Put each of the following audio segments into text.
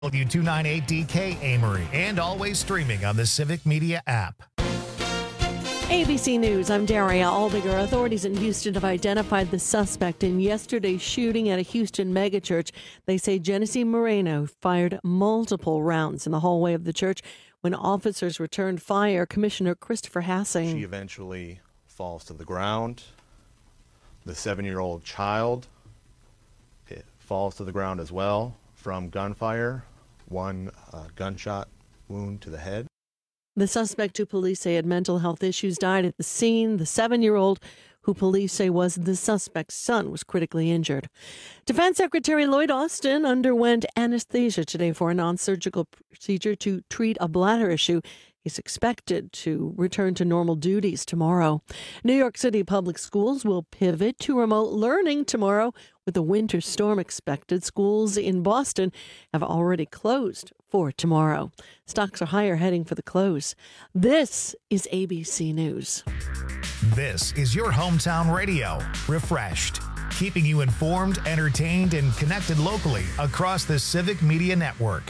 W298DK Amory, and always streaming on the Civic Media app. ABC News, I'm Daria Aldiger. Authorities in Houston have identified the suspect in yesterday's shooting at a Houston megachurch. They say Genesee Moreno fired multiple rounds in the hallway of the church. When officers returned fire, Commissioner Christopher Hassing. She eventually falls to the ground. The 7-year-old child falls to the ground as well from gunfire. One gunshot wound to the head. The suspect, who police say had mental health issues, died at the scene. The 7-year-old, who police say was the suspect's son, was critically injured. Defense Secretary Lloyd Austin underwent anesthesia today for a non-surgical procedure to treat a bladder issue. He's expected to return to normal duties tomorrow. New York City public schools will pivot to remote learning tomorrow with a winter storm expected. Schools in Boston have already closed for tomorrow. Stocks are higher heading for the close. This is ABC News. This is your hometown radio, Refreshed, keeping you informed, entertained, and connected locally across the Civic Media Network.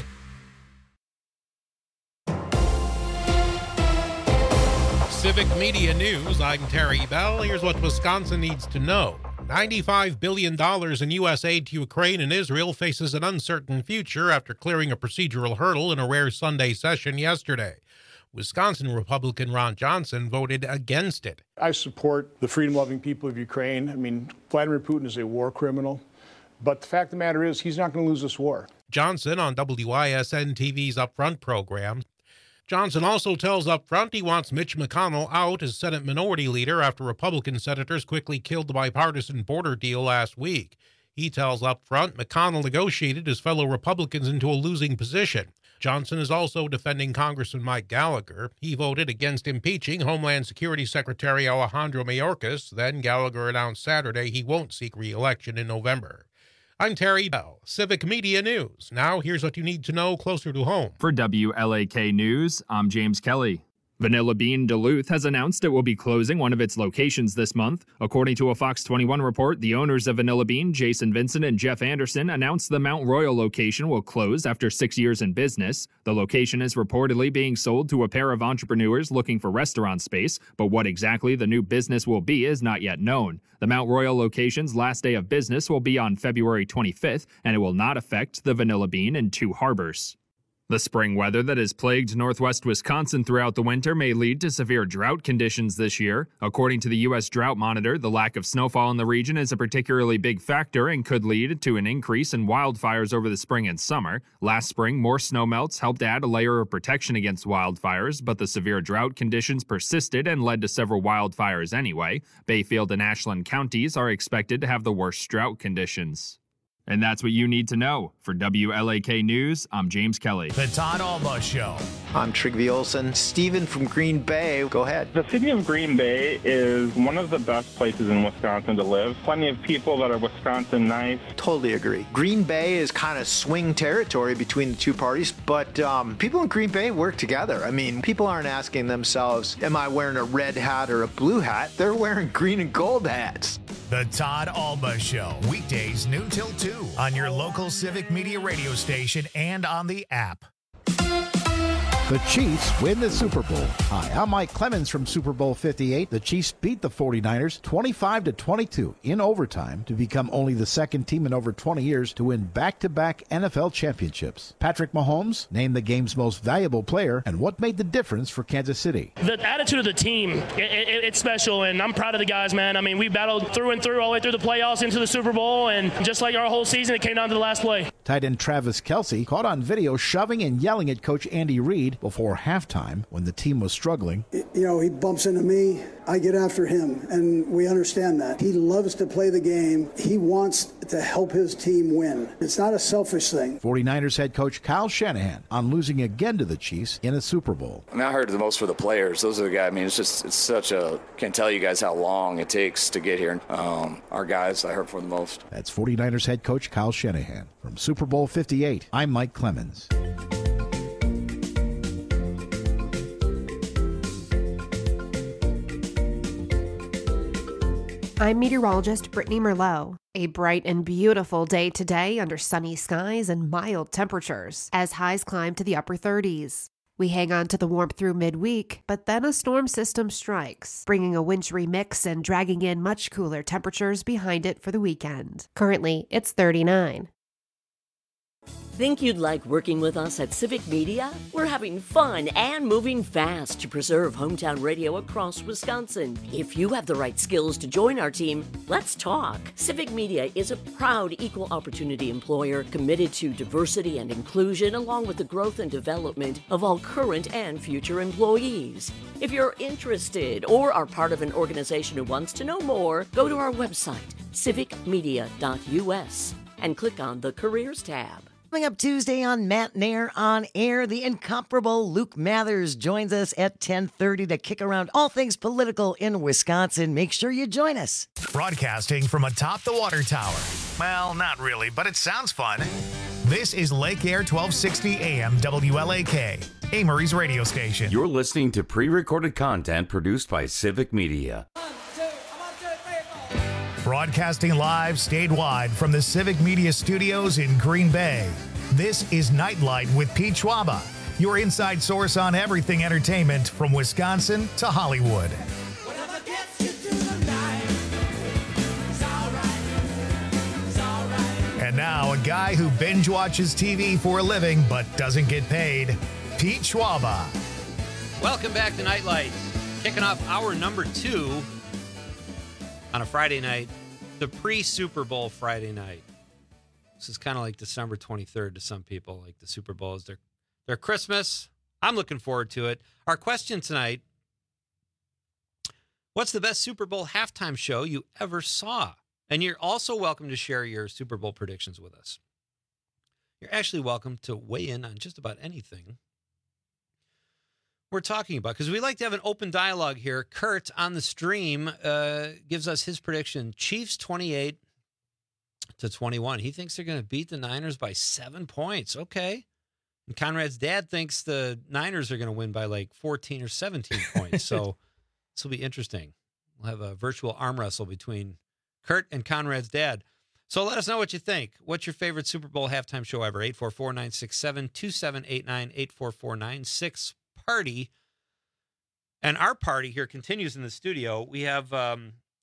Civic Media News, I'm Terry Bell. Here's what Wisconsin needs to know. $95 billion in U.S. aid to Ukraine and Israel faces an uncertain future after clearing a procedural hurdle in a rare Sunday session yesterday. Wisconsin Republican Ron Johnson voted against it. I support the freedom-loving people of Ukraine. I mean, Vladimir Putin is a war criminal. But the fact of the matter is, he's not going to lose this war. Johnson on WISN TV's Upfront program. Johnson also tells Upfront he wants Mitch McConnell out as Senate Minority Leader after Republican senators quickly killed the bipartisan border deal last week. He tells Upfront McConnell negotiated his fellow Republicans into a losing position. Johnson is also defending Congressman Mike Gallagher. He voted against impeaching Homeland Security Secretary Alejandro Mayorkas. Then Gallagher announced Saturday he won't seek re-election in November. I'm Terry Bell, Civic Media News. Now here's what you need to know closer to home. For WLAK News, I'm James Kelly. Vanilla Bean Duluth has announced it will be closing one of its locations this month. According to a Fox 21 report, the owners of Vanilla Bean, Jason Vincent and Jeff Anderson, announced the Mount Royal location will close after 6 years in business. The location is reportedly being sold to a pair of entrepreneurs looking for restaurant space, but what exactly the new business will be is not yet known. The Mount Royal location's last day of business will be on February 25th, and it will not affect the Vanilla Bean in Two Harbors. The spring weather that has plagued northwest Wisconsin throughout the winter may lead to severe drought conditions this year. According to the U.S. Drought Monitor, the lack of snowfall in the region is a particularly big factor and could lead to an increase in wildfires over the spring and summer. Last spring, more snowmelts helped add a layer of protection against wildfires, but the severe drought conditions persisted and led to several wildfires anyway. Bayfield and Ashland counties are expected to have the worst drought conditions. And that's what you need to know. For WLAK News, I'm James Kelly. The Todd Alba Show. I'm Trygve Olsen. Steven from Green Bay, go ahead. The city of Green Bay is one of the best places in Wisconsin to live. Plenty of people that are Wisconsin nice. Totally agree. Green Bay is kind of swing territory between the two parties, but people in Green Bay work together. I mean, people aren't asking themselves, am I wearing a red hat or a blue hat? They're wearing green and gold hats. The Todd Alba Show. Weekdays noon till 2 on your local Civic Media radio station and on the app. The Chiefs win the Super Bowl. Hi, I'm Mike Clemens from Super Bowl 58. The Chiefs beat the 49ers 25-22 in overtime to become only the second team in over 20 years to win back-to-back NFL championships. Patrick Mahomes named the game's most valuable player, and what made the difference for Kansas City? The attitude of the team, it's special, and I'm proud of the guys, man. I mean, we battled through and through all the way through the playoffs into the Super Bowl, and just like our whole season, it came down to the last play. Tight end Travis Kelce caught on video shoving and yelling at Coach Andy Reid before halftime when the team was struggling. You know, he bumps into me, I get after him, and we understand that. He loves to play the game. He wants to help his team win. It's not a selfish thing. 49ers head coach Kyle Shanahan on losing again to the Chiefs in a Super Bowl. I mean, I heard the most for the players. Those are the guys. I mean, it's such a, can't tell you guys how long it takes to get here. Our guys, I heard for the most. That's 49ers head coach Kyle Shanahan. From Super Bowl 58, I'm Mike Clemens. I'm meteorologist Brittany Merlot. A bright and beautiful day today under sunny skies and mild temperatures as highs climb to the upper 30s. We hang on to the warmth through midweek, but then a storm system strikes, bringing a wintry mix and dragging in much cooler temperatures behind it for the weekend. Currently, it's 39. Think you'd like working with us at Civic Media? We're having fun and moving fast to preserve hometown radio across Wisconsin. If you have the right skills to join our team, let's talk. Civic Media is a proud equal opportunity employer committed to diversity and inclusion along with the growth and development of all current and future employees. If you're interested or are part of an organization who wants to know more, go to our website, civicmedia.us, and click on the Careers tab. Coming up Tuesday on Matt Nair on Air, the incomparable Luke Mathers joins us at 10:30 to kick around all things political in Wisconsin. Make sure you join us. Broadcasting from atop the water tower. Well, not really, but it sounds fun. This is Lake Air 1260 AM WLAK, Amory's radio station. You're listening to pre-recorded content produced by Civic Media. Broadcasting live statewide from the Civic Media Studios in Green Bay. This is Nightlight with Pete Schwaba, your inside source on everything entertainment from Wisconsin to Hollywood. And now, a guy who binge watches TV for a living but doesn't get paid, Pete Schwaba. Welcome back to Nightlight. Kicking off hour number 2 on a Friday night, the pre-Super Bowl Friday night. This is kind of like December 23rd to some people. Like the Super Bowl is their Christmas. I'm looking forward to it. Our question tonight, what's the best Super Bowl halftime show you ever saw? And you're also welcome to share your Super Bowl predictions with us. You're actually welcome to weigh in on just about anything we're talking about, because we like to have an open dialogue here. Kurt on the stream gives us his prediction. Chiefs 28-21. He thinks they're going to beat the Niners by 7 points. Okay. And Conrad's dad thinks the Niners are going to win by like 14 or 17 points. So this will be interesting. We'll have a virtual arm wrestle between Kurt and Conrad's dad. So let us know what you think. What's your favorite Super Bowl halftime show ever? 844-967-2789, 844-96 party. And our party here continues in the studio. We have a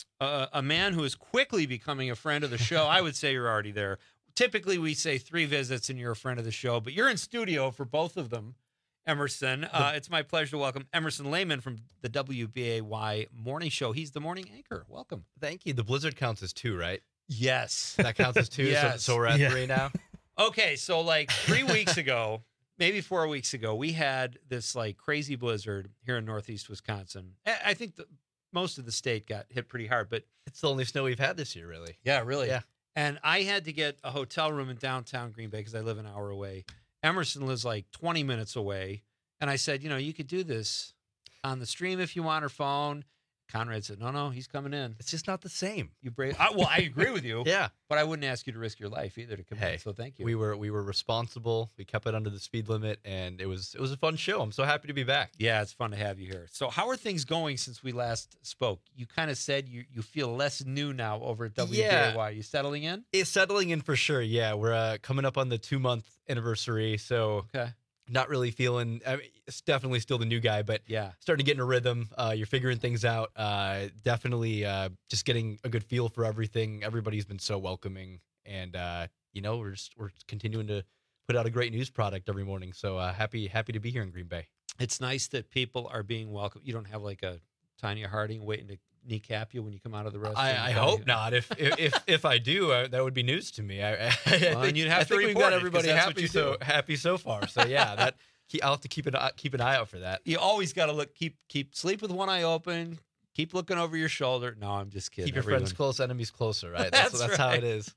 man who is quickly becoming a friend of the show. I would say you're already there. Typically, we say 3 visits and you're a friend of the show, but you're in studio for both of them, Emerson. It's my pleasure to welcome Emerson Lehman from the WBAY Morning Show. He's the morning anchor. Welcome. Thank you. The Blizzard counts as 2, right? Yes. That counts as 2, yes. So we're at 3 now? Okay, so like 3 weeks ago, maybe 4 weeks ago, we had this like crazy blizzard here in northeast Wisconsin. I think most of the state got hit pretty hard, but it's the only snow we've had this year, really. Yeah, really. Yeah. And I had to get a hotel room in downtown Green Bay because I live an hour away. Emerson lives like 20 minutes away. And I said, you could do this on the stream if you want, or phone. Conrad said, no, he's coming in. It's just not the same. Well, I agree with you. Yeah. But I wouldn't ask you to risk your life either to come in, so thank you. We were responsible. We kept it under the speed limit, and it was a fun show. I'm so happy to be back. Yeah, it's fun to have you here. So how are things going since we last spoke? You kind of said you feel less new now over at WBAY. Yeah. You settling in? It's settling in for sure, yeah. We're coming up on the 2-month anniversary, so okay. Not really feeling, it's definitely still the new guy, but yeah, starting to get in a rhythm. You're figuring things out. Definitely just getting a good feel for everything. Everybody's been so welcoming, and we're continuing to put out a great news product every morning. So happy to be here in Green Bay. It's nice that people are being welcome. You don't have like a Tanya Harding waiting to kneecap you when you come out of the restroom. I hope not. If I do, that would be news to me. I think you'd have to report. We've got everybody happy so far. So yeah, I'll have to keep an eye out for that. You always got to look. Keep sleep with one eye open. Keep looking over your shoulder. No, I'm just kidding. Keep your friends close, enemies closer. Right. That's right. How it is.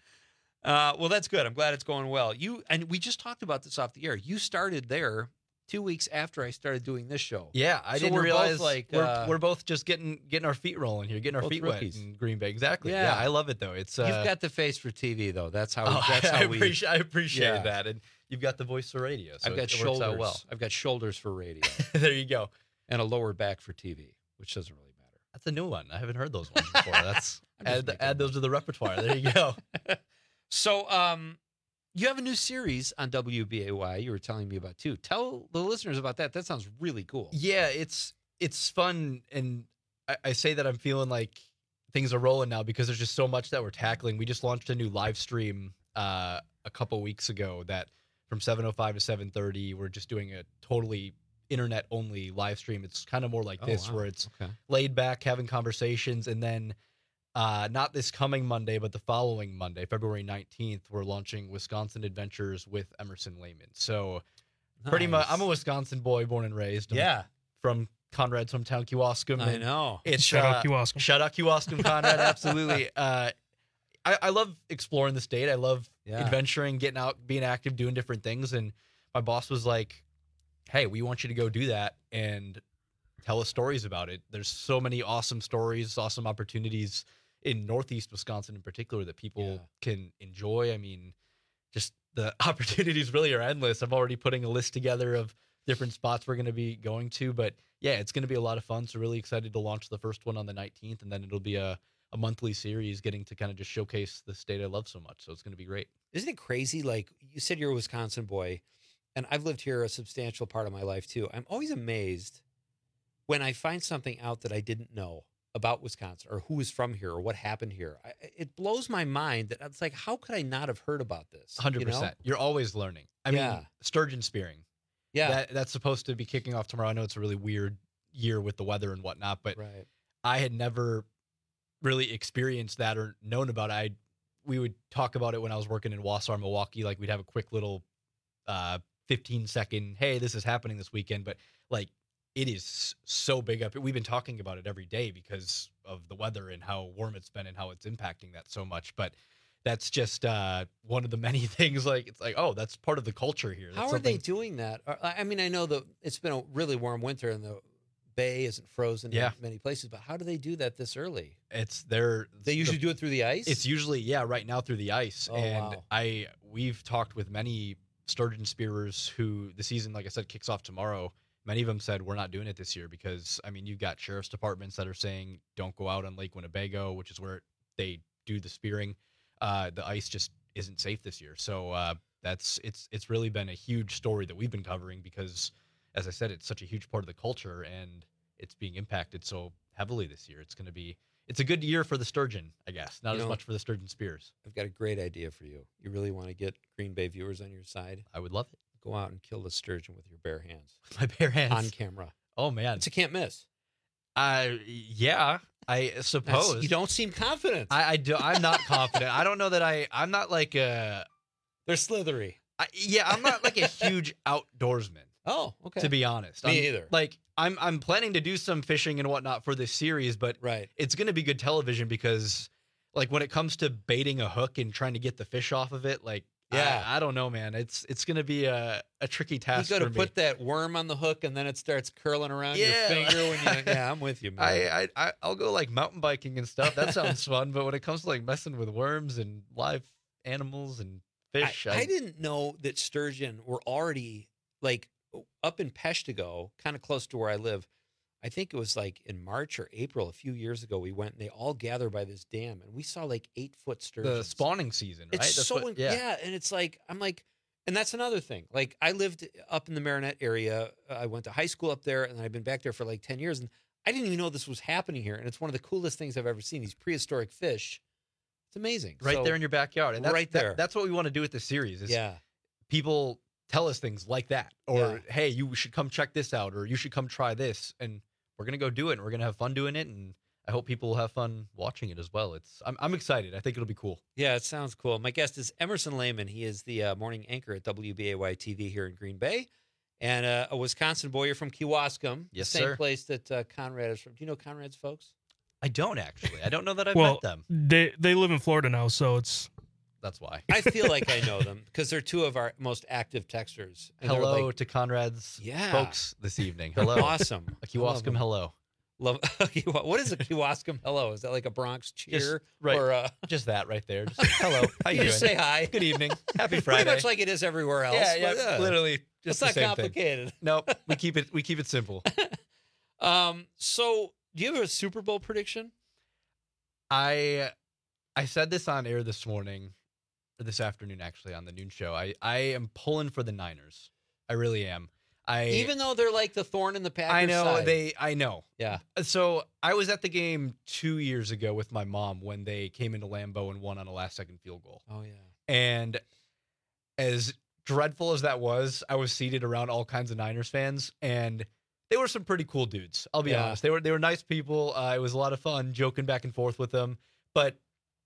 Well, that's good. I'm glad it's going well. We just talked about this off the air. You started there 2 weeks after I started doing this show. Yeah, I didn't realize we're both just getting our feet rolling here, getting our feet rookies. Wet in Green Bay. Exactly. Yeah, I love it though. It's you've got the face for TV though. That's how. I appreciate that, and you've got the voice for radio. So I've got shoulders. Well. I've got shoulders for radio. There you go. And a lower back for TV, which doesn't really matter. That's a new one. I haven't heard those ones before. That's add those to the repertoire. There you go. So, you have a new series on WBAY you were telling me about, too. Tell the listeners about that. That sounds really cool. Yeah, it's fun, and I say that I'm feeling like things are rolling now because there's just so much that we're tackling. We just launched a new live stream a couple weeks ago that from 7:05 to 7:30, we're just doing a totally internet-only live stream. It's kind of more like this, where it's laid back, having conversations, and then not this coming Monday, but the following Monday, February 19th, we're launching Wisconsin Adventures with Emerson Lehman. So pretty much, I'm a Wisconsin boy, born and raised. I'm from Conrad's hometown, Kewaskum. I know. It's shout out Kewaskum. Shout out Kewaskum, Conrad. Absolutely. I love exploring the state. I love adventuring, getting out, being active, doing different things. And my boss was like, hey, we want you to go do that and tell us stories about it. There's so many awesome stories, awesome opportunities in Northeast Wisconsin in particular that people can enjoy. I mean, just the opportunities really are endless. I'm already putting a list together of different spots we're going to be going to. But yeah, it's going to be a lot of fun. So really excited to launch the first one on the 19th. And then it'll be a monthly series getting to kind of just showcase the state I love so much. So it's going to be great. Isn't it crazy? Like you said, you're a Wisconsin boy. And I've lived here a substantial part of my life, too. I'm always amazed when I find something out that I didn't know about Wisconsin or who is from here or what happened here. It blows my mind that it's like, how could I not have heard about this? 100%. You know? You're always learning. I mean, sturgeon spearing. Yeah. That's supposed to be kicking off tomorrow. I know it's a really weird year with the weather and whatnot, but I had never really experienced that or known about it. We would talk about it when I was working in Wausau, Milwaukee. Like we'd have a quick little 15-second, hey, this is happening this weekend. But like, it is so big up. We've been talking about it every day because of the weather and how warm it's been and how it's impacting that so much. But that's just one of the many things. Like it's like, oh, that's part of the culture here. That's how are they doing that? I mean, I know that it's been a really warm winter and the bay isn't frozen in many places, but how do they do that this early? They usually do it through the ice? It's usually, right now through the ice. Oh, and wow. We've talked with many sturgeon spearers who the season, like I said, kicks off tomorrow. Many of them said, we're not doing it this year because, I mean, you've got sheriff's departments that are saying, don't go out on Lake Winnebago, which is where they do the spearing. The ice just isn't safe this year. So it's really been a huge story that we've been covering because, as I said, it's such a huge part of the culture and it's being impacted so heavily this year. It's a good year for the sturgeon, I guess. Not as much for the sturgeon spears. I've got a great idea for you. You really want to get Green Bay viewers on your side? I would love it. Go out and kill the sturgeon with your bare hands. My bare hands? On camera. Oh, man. It's a can't miss. Yeah, I suppose. You don't seem confident. I do. I'm not confident. I don't know that I'm not like They're slithery. I'm not like a huge outdoorsman. Oh, okay. To be honest. Me either. Like, I'm planning to do some fishing and whatnot for this series, but it's going to be good television because, like, when it comes to baiting a hook and trying to get the fish off of it, like, I don't know, man. It's going to be a tricky task. You got to put that worm on the hook, and then it starts curling around your finger. When you, I'm with you, man. I'll go like mountain biking and stuff. That sounds fun. But when it comes to like messing with worms and live animals and fish, I didn't know that sturgeon were already like up in Peshtigo, kind of close to where I live. I think it was like in March or April a few years ago. We went and they all gather by this dam, and we saw like 8-foot sturgeons. The spawning season, right? It's and it's like I'm like, and that's another thing. Like I lived up in the Marinette area. I went to high school up there, and I've been back there for like 10 years, and I didn't even know this was happening here. And it's one of the coolest things I've ever seen. These prehistoric fish. It's amazing. Right there in your backyard, and that's, right there. That's what we want to do with this series. Is yeah, people tell us things like that, or hey, you should come check this out, or you should come try this, and we're going to go do it, and we're going to have fun doing it, and I hope people will have fun watching it as well. I'm excited. I think it'll be cool. Yeah, it sounds cool. My guest is Emerson Lehman. He is the morning anchor at WBAY TV here in Green Bay, and a Wisconsin boy. You're from Kewaskum, yes, the same sir. place that Conrad is from. Do you know Conrad's folks? I don't actually. I don't know that I've met them. They live in Florida now, so that's why. I feel like I know them because they're two of our most active texters. And hello to Conrad's folks this evening. Hello. Awesome. A Kewaskum hello. Love. What is a Kewaskum hello? Is that like a Bronx cheer? Right. Or just that right there. Just hello. How you doing? Just say hi. Good evening. Happy Friday. Pretty much like it is everywhere else. Yeah. Literally. Just it's the not same complicated. Thing. Nope. We keep it simple. So do you have a Super Bowl prediction? I said this on air this morning, or this afternoon, actually, on the noon show. I am pulling for the Niners. I really am. Even though they're like the thorn in the Packers I know side. I know. Yeah. So I was at the game 2 years ago with my mom when they came into Lambeau and won on a last-second field goal. Oh yeah. And as dreadful as that was, I was seated around all kinds of Niners fans, and they were some pretty cool dudes. I'll be honest. They were nice people. It was a lot of fun joking back and forth with them. But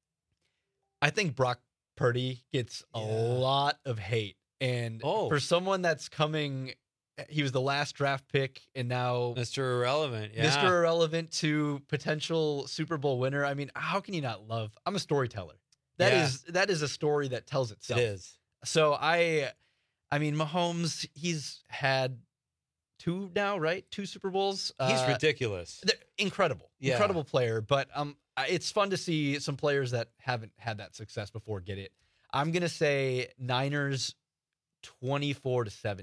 I think Brock Purdy gets a lot of hate, and for someone that's coming. He was the last draft pick, and now Mr. Irrelevant. Yeah. Mr. Irrelevant to potential Super Bowl winner. I mean, how can you not love? I'm a storyteller. That is a story that tells itself. It is. So I mean, Mahomes, he's had 2 now, right? 2 Super Bowls. He's ridiculous. Incredible, incredible player. But it's fun to see some players that haven't had that success before get it. I'm gonna say Niners 24-17.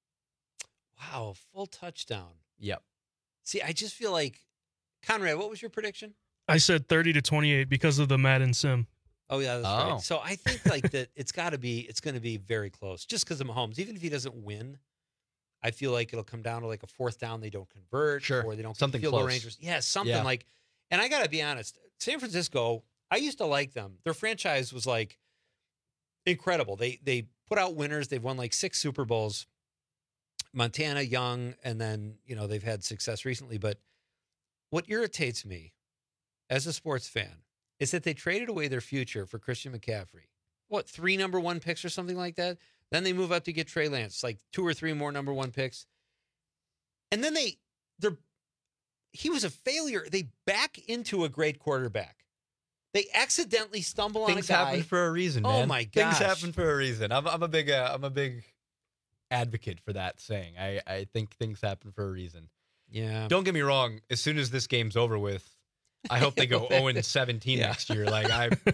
Wow, full touchdown. Yep. See, I just feel like Conrad, what was your prediction? I said 30-28 because of the Madden sim. Oh yeah, that's right. So I think like that it's going to be very close just because of Mahomes. Even if he doesn't win, I feel like it'll come down to like a 4th down they don't convert or they don't something field close. goal range. Yeah, something like. And I got to be honest, San Francisco, I used to like them. Their franchise was like incredible. They put out winners. They've won like 6 Super Bowls. Montana, young, and then, they've had success recently. But what irritates me as a sports fan is that they traded away their future for Christian McCaffrey. What, 3 number 1 picks or something like that? Then they move up to get Trey Lance, like 2 or 3 more number 1 picks. And then he was a failure. They back into a great quarterback. They accidentally stumble on a guy. Things happen for a reason, man. Oh my gosh. Things happen for a reason. I'm a big advocate for that saying. I think things happen for a reason. Yeah. Don't get me wrong. As soon as this game's over with, I hope they go 0-17 next year. Like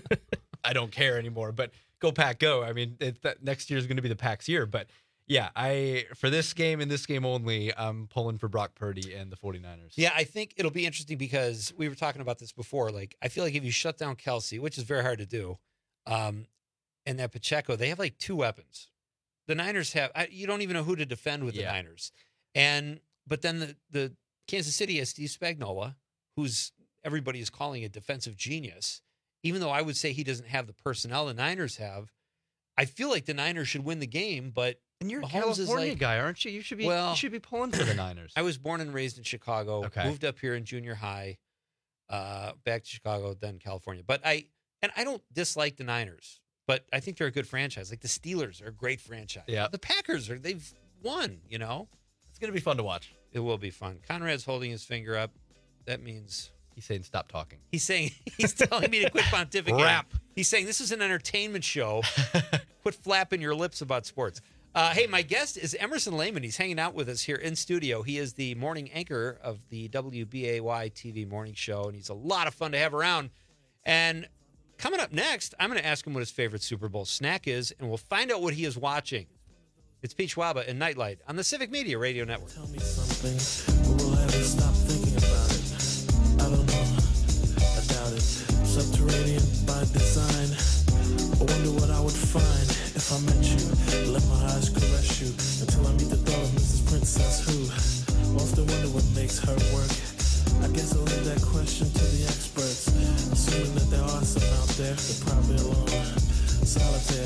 I don't care anymore. But go Pack, go. I mean, next year is going to be the Pack's year. But yeah, for this game and this game only, I'm pulling for Brock Purdy and the 49ers. Yeah, I think it'll be interesting because we were talking about this before. Like, I feel like if you shut down Kelsey, which is very hard to do, and that Pacheco, they have like 2 weapons. The Niners have, you don't even know who to defend with the Niners. But then the Kansas City has Steve Spagnuolo, who's everybody is calling a defensive genius. Even though I would say he doesn't have the personnel the Niners have, I feel like the Niners should win the game. But and you're a Mahomes California guy, aren't you? You should be pulling for the Niners. I was born and raised in Chicago. Okay. Moved up here in junior high, back to Chicago, then California. But I don't dislike the Niners. But I think they're a good franchise. Like the Steelers are a great franchise. Yeah. The Packers they've won, It's going to be fun to watch. It will be fun. Conrad's holding his finger up. That means he's saying stop talking. He's telling me to quit pontificating. Rap. He's saying this is an entertainment show. Quit flapping your lips about sports. Hey, my guest is Emerson Lehman. He's hanging out with us here in studio. He is the morning anchor of the WBAY TV morning show, and he's a lot of fun to have around. And coming up next, I'm going to ask him what his favorite Super Bowl snack is, and we'll find out what he is watching. It's Pete Schwaba and Nightlight on the Civic Media Radio Network. Tell me something, but we'll have to stop thinking about it. I don't know, I doubt it. Subterranean by design. I wonder what I would find if I met you. Let my eyes caress you until I meet the thought of Mrs. Princess who. Often wonder what makes her work. I guess I'll leave that question to the experts. Assuming that there are some out there, they're probably alone, solitaire.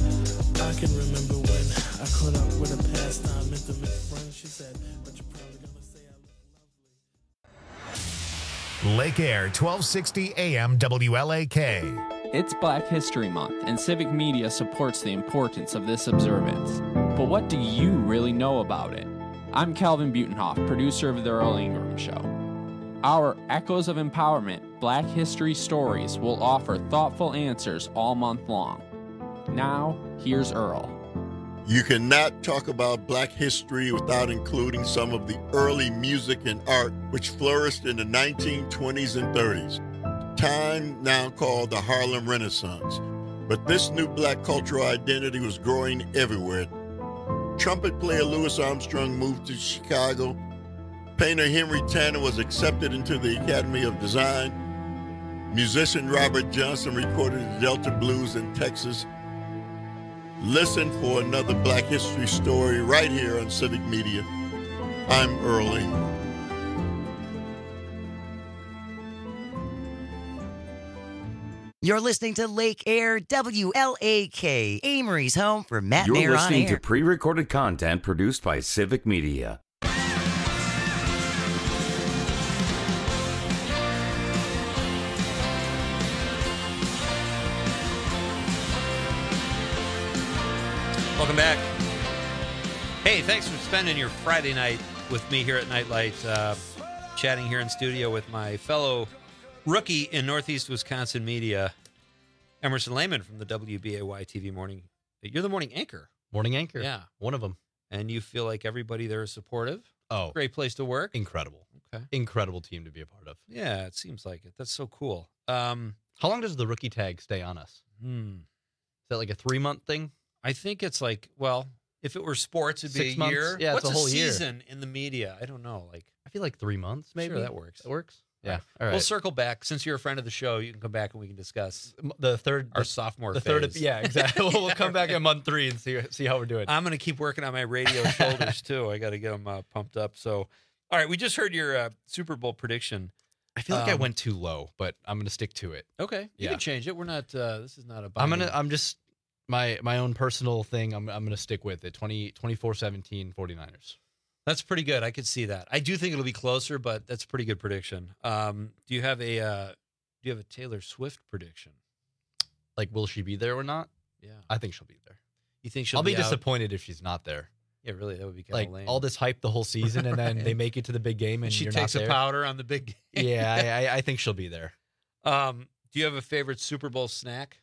I can remember when I caught up with a pastime intimate friend. She said, but you're probably gonna say I look lovely. Lake Air, 1260 AM WLAK. It's Black History Month, and Civic Media supports the importance of this observance. But what do you really know about it? I'm Calvin Butenhoff, producer of The Earl Ingram Show. Our Echoes of Empowerment Black History Stories will offer thoughtful answers all month long. Now, here's Earl. You cannot talk about Black history without including some of the early music and art which flourished in the 1920s and 30s, time now called the Harlem Renaissance. But this new Black cultural identity was growing everywhere. Trumpet player Louis Armstrong moved to Chicago. Painter Henry Tanner was accepted into the Academy of Design. Musician Robert Johnson recorded the Delta Blues in Texas. Listen for another Black History story right here on Civic Media. I'm Earl Ingram. You're listening to Lake Air WLAK, Amory's home for Matt You're Nair on listening air. to pre-recorded content produced by Civic Media. Welcome back. Hey, thanks for spending your Friday night with me here at Nightlight, chatting here in studio with my fellow rookie in Northeast Wisconsin media, Emerson Lehman from the WBAY TV morning. You're the morning anchor. Morning anchor. Yeah. One of them. And you feel like everybody there is supportive? Oh. Great place to work? Incredible. Okay. Incredible team to be a part of. Yeah, it seems like it. That's so cool. How long does the rookie tag stay on us? Is that like a 3-month thing? I think it's like, well, if it were sports, it'd be 6 a months? year. Yeah, What's it's a whole year. season in the media? I don't know. Like, I feel like 3 months, maybe. Sure, that works. That works? Yeah. All right. All right. We'll circle back. Since you're a friend of the show, you can come back and we can discuss our sophomore phase. third. Yeah, exactly. We'll come back in month 3 and see how we're doing. I'm going to keep working on my radio shoulders, too. I got to get them pumped up. So, all right, we just heard your Super Bowl prediction. I feel like I went too low, but I'm going to stick to it. Okay. You Yeah. can change it. We're not, this is not a I'm just, my own personal thing, I'm going to stick with it. 24-17 49ers. That's pretty good. I could see that. I do think it'll be closer, but that's a pretty good prediction. Do you have a Taylor Swift prediction? Like, will she be there or not? Yeah. I think she'll be there. You think she'll I'll be out? disappointed if she's not there. Yeah, really, that would be kind Like of lame. all this hype the whole season, and then Right. they make it to the big game, and she you're takes not a there. powder on the big game. Yeah, I think she'll be there. Do you have a favorite Super Bowl snack?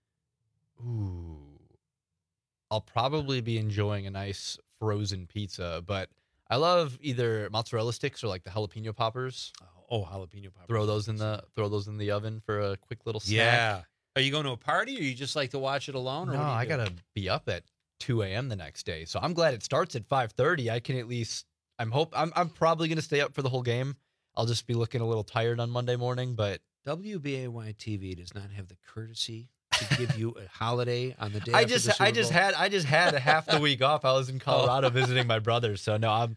Ooh, I'll probably be enjoying a nice frozen pizza, but I love either mozzarella sticks or like the jalapeno poppers. Oh, jalapeno poppers. Throw those in the oven for a quick little snack. Yeah. Are you going to a party, or you just like to watch it alone? Or No, what do you I do? gotta be up at 2 a.m. the next day, so I'm glad it starts at 5:30. I can at least. I'm probably gonna stay up for the whole game. I'll just be looking a little tired on Monday morning, but WBAY TV does not have the courtesy to give you a holiday on the day. I after just the Super Bowl. had a half the week off. I was in Colorado visiting my brother, so no,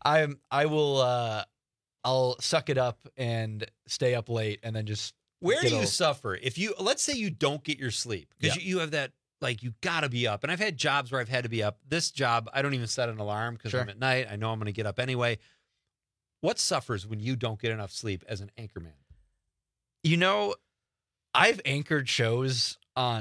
I will. I'll suck it up and stay up late, and then just. Where do you suffer if you? Let's say you don't get your sleep because Yeah. you have that. Like, you got to be up. And I've had jobs where I've had to be up. This job, I don't even set an alarm because Sure. I'm at night. I know I'm going to get up anyway. What suffers when you don't get enough sleep as an anchorman? You know, I've anchored shows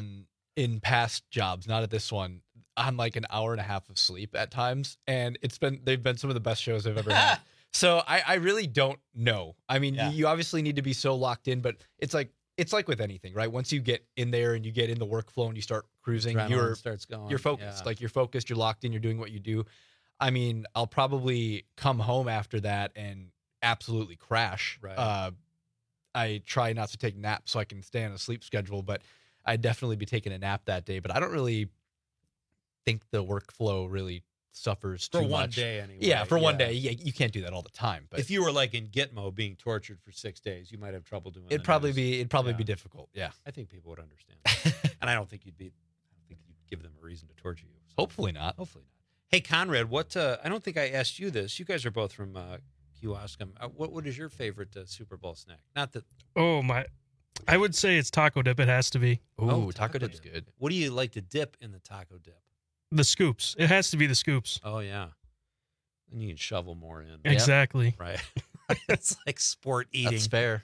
in past jobs, not at this one, on like an hour and a half of sleep at times, and they've been some of the best shows I've ever had. So I really don't know. I mean, you obviously need to be so locked in, but it's like with anything, right? Once you get in there and you get in the workflow and you start cruising, Adrenaline starts going. you're focused. Yeah. Like you're focused, you're locked in, you're doing what you do. I mean, I'll probably come home after that and absolutely crash. Right. I try not to take naps so I can stay on a sleep schedule, but I'd definitely be taking a nap that day. But I don't really think the workflow really suffers For too one much. day anyway, Yeah, for one yeah. day. Yeah, you can't do that all the time. But If you were like in Gitmo being tortured for 6 days, you might have trouble doing it'd the probably news. be difficult. Yeah. I think people would understand. And I don't think you'd give them a reason to torture you. So. Hopefully not. Hopefully not. Hey, Conrad, what? I don't think I asked you this. You guys are both from Kewaskum. What is your favorite Super Bowl snack? Not that. Oh my! I would say it's taco dip. It has to be. Ooh, taco dip's good. What do you like to dip in the taco dip? The scoops. It has to be the scoops. Oh yeah. And you can shovel more in. Exactly. Right. It's like sport eating. That's fair.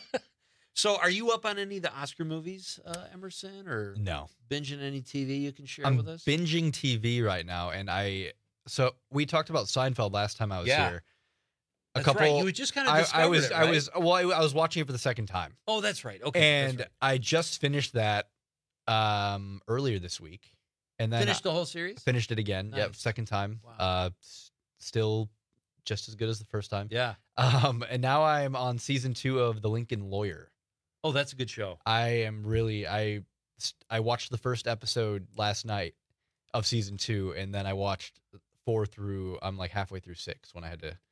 So, are you up on any of the Oscar movies, Emerson, or No. binging any TV you can share I'm with us? binging TV right now, and so we talked about Seinfeld last time I was Yeah. here. That's right. You had just kind of discovered it, right? I was watching it for the second time. Oh, that's right. Okay. And I just finished that earlier this week, and then Finished the whole series? Finished it again. Yep, Nice. second time. Still just as good as the first time. Yeah. And now I'm on season 2 of The Lincoln Lawyer. Oh, that's a good show. I am really I watched the first episode last night of season 2, and then I watched 4 through. I'm like halfway through 6 when I had to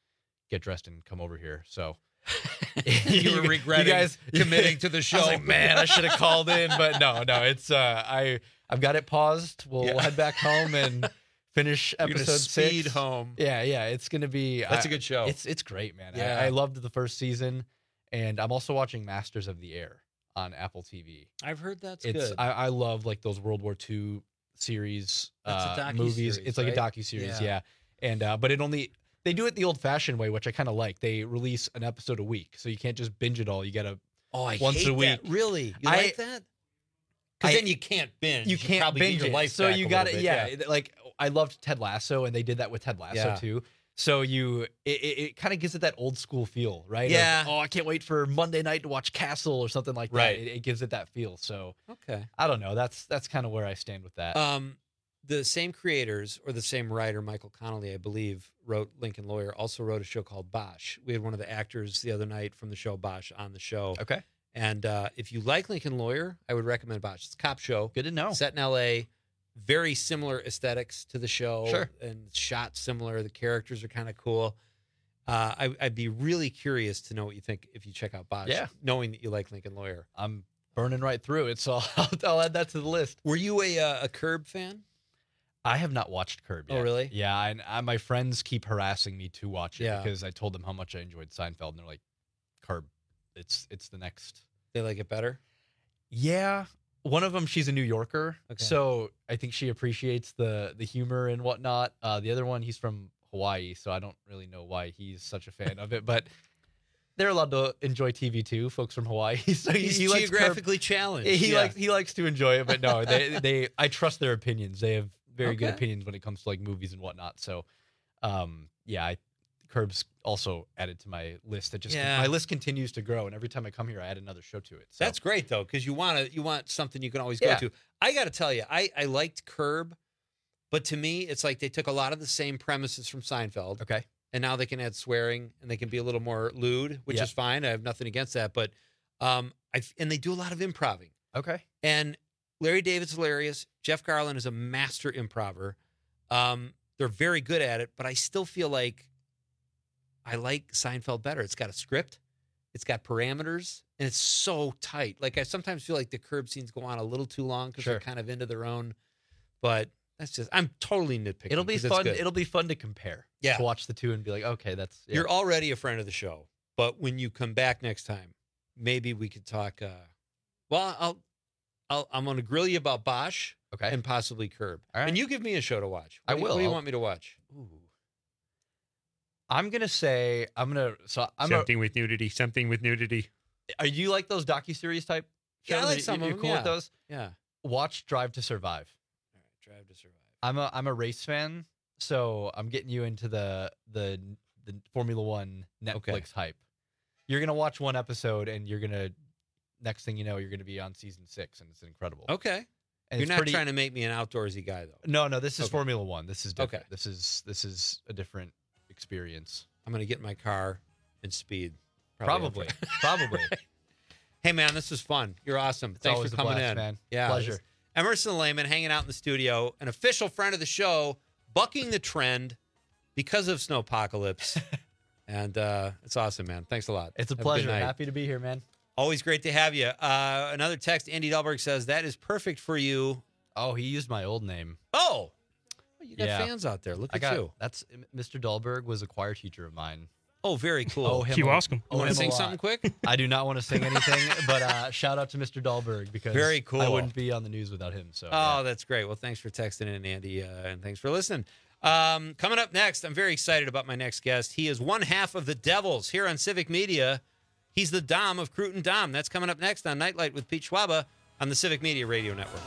get dressed and come over here. So you were regretting committing to the show. I was like, man, I should have called in, but no, it's I've got it paused. We'll head back home and finish episode 6. Speed home. Yeah, it's gonna be. That's a good show. It's great, man. Yeah. I loved the first season, and I'm also watching Masters of the Air on Apple TV. I've heard that's good. I love like those World War II series movies. Series, it's like right? a docuseries, yeah. And but they do it the old-fashioned way, which I kind of like. They release an episode a week, so you can't just binge it all. You gotta once a week. That. Really, you like that? Because then you can't binge. You can't probably binge get your it. life So back you a got little it. bit. Like I loved Ted Lasso, and they did that with Ted Lasso too. So it kind of gives it that old school feel, right? Yeah. I can't wait for Monday night to watch Castle or something like that. Right. It gives it that feel. So Okay. I don't know. That's kind of where I stand with that. The same creators or the same writer, Michael Connelly, I believe, wrote Lincoln Lawyer, also wrote a show called Bosch. We had one of the actors the other night from the show Bosch on the show. Okay. And if you like Lincoln Lawyer, I would recommend Bosch. It's a cop show. Good to know. Set in L.A., very similar aesthetics to the show. Sure. And shot similar. The characters are kind of cool. I'd be really curious to know what you think if you check out Bosch, knowing that you like Lincoln Lawyer. I'm burning right through it, so I'll add that to the list. Were you a Curb fan? I have not watched Curb yet. Oh, really? Yeah, and my friends keep harassing me to watch it Yeah. because I told them how much I enjoyed Seinfeld, and they're like, Curb, it's the next. They like it better? Yeah. One of them, she's a New Yorker, Okay. so I think she appreciates the humor and whatnot. The other one, he's from Hawaii, so I don't really know why he's such a fan of it, but they're allowed to enjoy TV too, folks from Hawaii. So He's he likes geographically challenged. He likes to enjoy it, but no, I trust their opinions. They have very good Okay. opinions when it comes to like movies and whatnot. So, Curb's also added to my list. My list continues to grow, and every time I come here, I add another show to it. So. That's great though, because you want something you can always go Yeah. to. I got to tell you, I liked Curb, but to me, it's like they took a lot of the same premises from Seinfeld. Okay. And now they can add swearing and they can be a little more lewd, which Yeah. is fine. I have nothing against that, but and they do a lot of improving. Okay. And Larry David's hilarious. Jeff Garlin is a master improver. They're very good at it, but I still feel like I like Seinfeld better. It's got a script, it's got parameters, and it's so tight. Like I sometimes feel like the Curb scenes go on a little too long because they're kind of into their own. But that's just I'm totally nitpicking. It'll be 'cause it's fun. good. It'll be fun to compare. Yeah. To watch the two and be like, okay, that's. Yeah. You're already a friend of the show, but when you come back next time, maybe we could talk. I'm going to grill you about Bosch, okay, and possibly Curb. All right. And you give me a show to watch. I will. What do you want me to watch? Ooh. I'm gonna say Something with nudity. Are you like those docuseries type shows? Yeah, I like some You're of them. cool with those? Yeah. Watch Drive to Survive. All right, Drive to Survive. I'm a race fan, so I'm getting you into the Formula One Netflix hype. You're gonna watch one episode, and next thing you know, you're gonna be on season 6, and it's incredible. Okay. And You're it's not pretty- trying to make me an outdoorsy guy, though. No, this is Okay. Formula One. This is different. Okay. This is a different experience. I'm going to get in my car and speed. Probably. Hey, man, this was fun. You're awesome. Thanks always for a coming blast, in. man. Yeah, Pleasure. this- Emerson Lehman hanging out in the studio, an official friend of the show, bucking the trend because of Snowpocalypse. And it's awesome, man. Thanks a lot. It's a Have good pleasure. night. Happy to be here, man. Always great to have you. Another text, Andy Delberg says, that is perfect for you. Oh, he used my old name. Oh, you got fans out there. Look at you. That's Mr. Dahlberg was a choir teacher of mine. Oh, very cool. Oh, him You a- ask him. oh, You want him to a sing lot. something quick? I do not want to sing anything, but shout out to Mr. Dahlberg because Very cool. I wouldn't be on the news without him. So Oh, that's great. Well, thanks for texting in, Andy, and thanks for listening. Coming up next, I'm very excited about my next guest. He is one half of the Devils here on Civic Media. He's the Dom of Cruton Dom. That's coming up next on Nightlight with Pete Schwaba on the Civic Media Radio Network.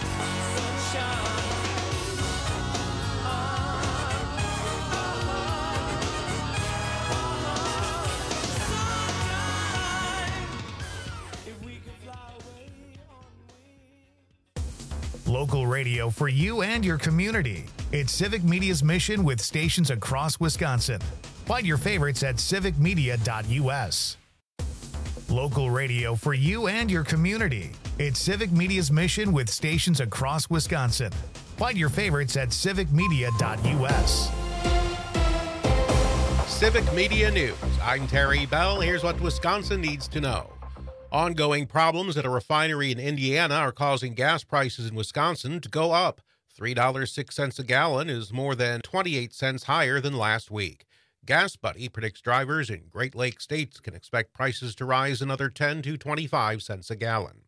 Local radio for you and your community. It's Civic Media's mission with stations across Wisconsin. Find your favorites at civicmedia.us. Local radio for you and your community. It's Civic Media's mission with stations across Wisconsin. Find your favorites at civicmedia.us. Civic Media News. I'm Terry Bell. Here's what Wisconsin needs to know. Ongoing problems at a refinery in Indiana are causing gas prices in Wisconsin to go up. $3.06 a gallon is more than 28 cents higher than last week. Gas Buddy predicts drivers in Great Lakes states can expect prices to rise another 10 to 25 cents a gallon.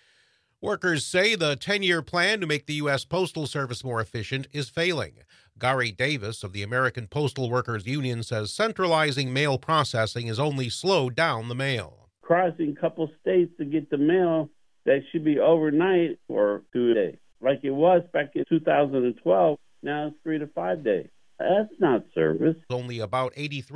Workers say the 10-year plan to make the U.S. Postal Service more efficient is failing. Gary Davis of the American Postal Workers Union says centralizing mail processing has only slowed down the mail. Crossing a couple states to get the mail that should be overnight or 2 days. Like it was back in 2012, now it's 3 to 5 days. That's not service. Only about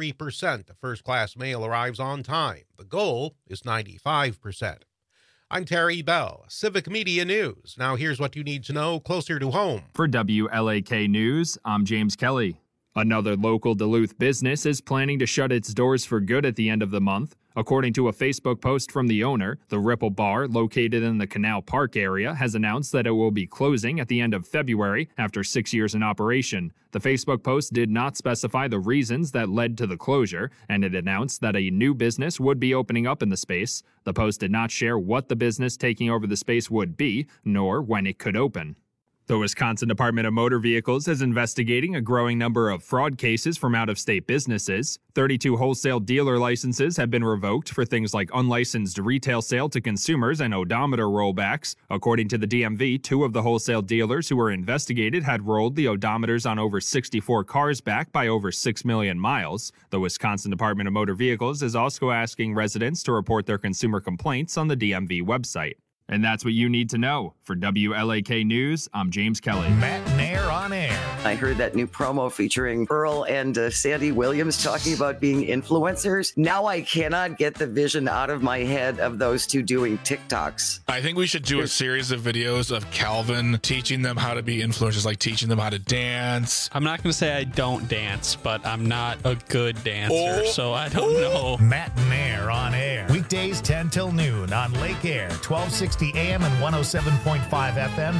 83% of first-class mail arrives on time. The goal is 95%. I'm Terry Bell, Civic Media News. Now here's what you need to know closer to home. For WLAK News, I'm James Kelly. Another local Duluth business is planning to shut its doors for good at the end of the month. According to a Facebook post from the owner, the Ripple Bar, located in the Canal Park area, has announced that it will be closing at the end of February after 6 years in operation. The Facebook post did not specify the reasons that led to the closure, and it announced that a new business would be opening up in the space. The post did not share what the business taking over the space would be, nor when it could open. The Wisconsin Department of Motor Vehicles is investigating a growing number of fraud cases from out-of-state businesses. 32 wholesale dealer licenses have been revoked for things like unlicensed retail sale to consumers and odometer rollbacks. According to the DMV, 2 of the wholesale dealers who were investigated had rolled the odometers on over 64 cars back by over 6 million miles. The Wisconsin Department of Motor Vehicles is also asking residents to report their consumer complaints on the DMV website. And that's what you need to know. For WLAK News, I'm James Kelly. Matt Nair on air. I heard that new promo featuring Earl and Sandy Williams talking about being influencers. Now I cannot get the vision out of my head of those two doing TikToks. I think we should do a series of videos of Calvin teaching them how to be influencers, like teaching them how to dance. I'm not going to say I don't dance, but I'm not a good dancer, so I don't know. Matt Nair on air. Weekdays 10 till noon on Lake Air, 1260 AM and 107.5 FM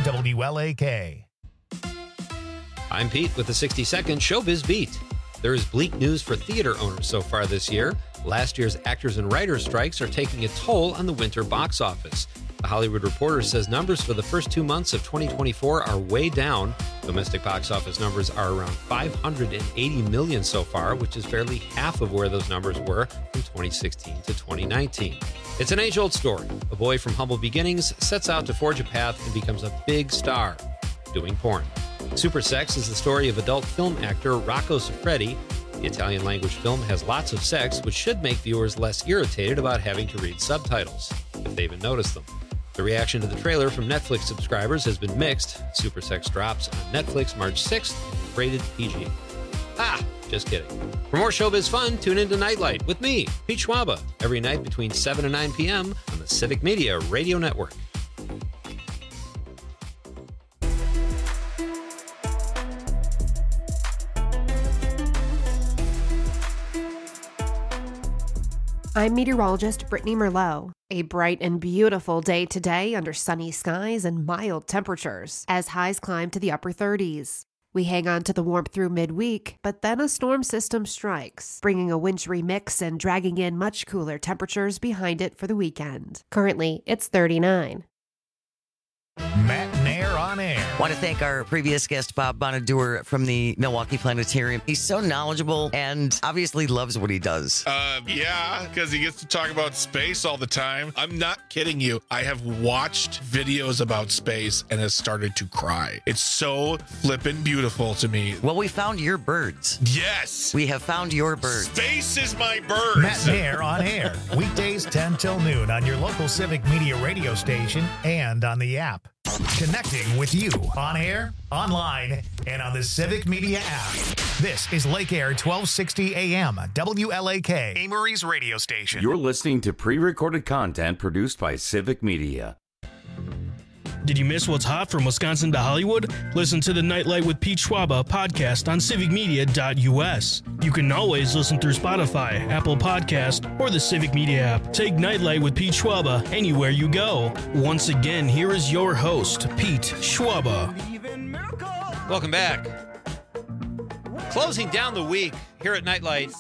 WLAK. I'm Pete with the 60-second Showbiz Beat. There is bleak news for theater owners so far this year. Last year's actors and writers strikes are taking a toll on the winter box office. The Hollywood Reporter says numbers for the first 2 months of 2024 are way down. Domestic box office numbers are around $580 million so far, which is barely half of where those numbers were from 2016 to 2019. It's an age-old story. A boy from humble beginnings sets out to forge a path and becomes a big star doing porn. Super Sex is the story of adult film actor Rocco Siffredi. The Italian-language film has lots of sex, which should make viewers less irritated about having to read subtitles, if they even notice them. The reaction to the trailer from Netflix subscribers has been mixed. Super Sex drops on Netflix March 6th and is rated PG. Just kidding. For more showbiz fun, tune into Nightlight with me, Pete Schwaba, every night between 7 and 9 p.m. on the Civic Media Radio Network. I'm meteorologist Brittany Merlot. A bright and beautiful day today under sunny skies and mild temperatures as highs climb to the upper 30s. We hang on to the warmth through midweek, but then a storm system strikes, bringing a wintry mix and dragging in much cooler temperatures behind it for the weekend. Currently, it's 39. Matt Nair on air. I want to thank our previous guest, Bob Bonadur from the Milwaukee Planetarium. He's so knowledgeable and obviously loves what he does. Yeah, because he gets to talk about space all the time. I'm not kidding you. I have watched videos about space and has started to cry. It's so flippin' beautiful to me. Well, we found your birds. Yes. We have found your birds. Space is my birds. Matt Nair on air. Weekdays 10 till noon on your local Civic Media radio station and on the app. Connecting with you on air, online, and on the Civic Media app. This is Lake Air 1260 AM, WLAK, Amory's radio station. You're listening to pre-recorded content produced by Civic Media. Did you miss what's hot from Wisconsin to Hollywood? Listen to the Nightlight with Pete Schwaba podcast on civicmedia.us. You can always listen through Spotify, Apple Podcast, or the Civic Media app. Take Nightlight with Pete Schwaba anywhere you go. Once again, here is your host, Pete Schwaba. Welcome back. Closing down the week here at Nightlight.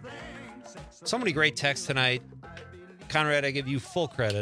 So many great texts tonight. Conrad, I give you full credit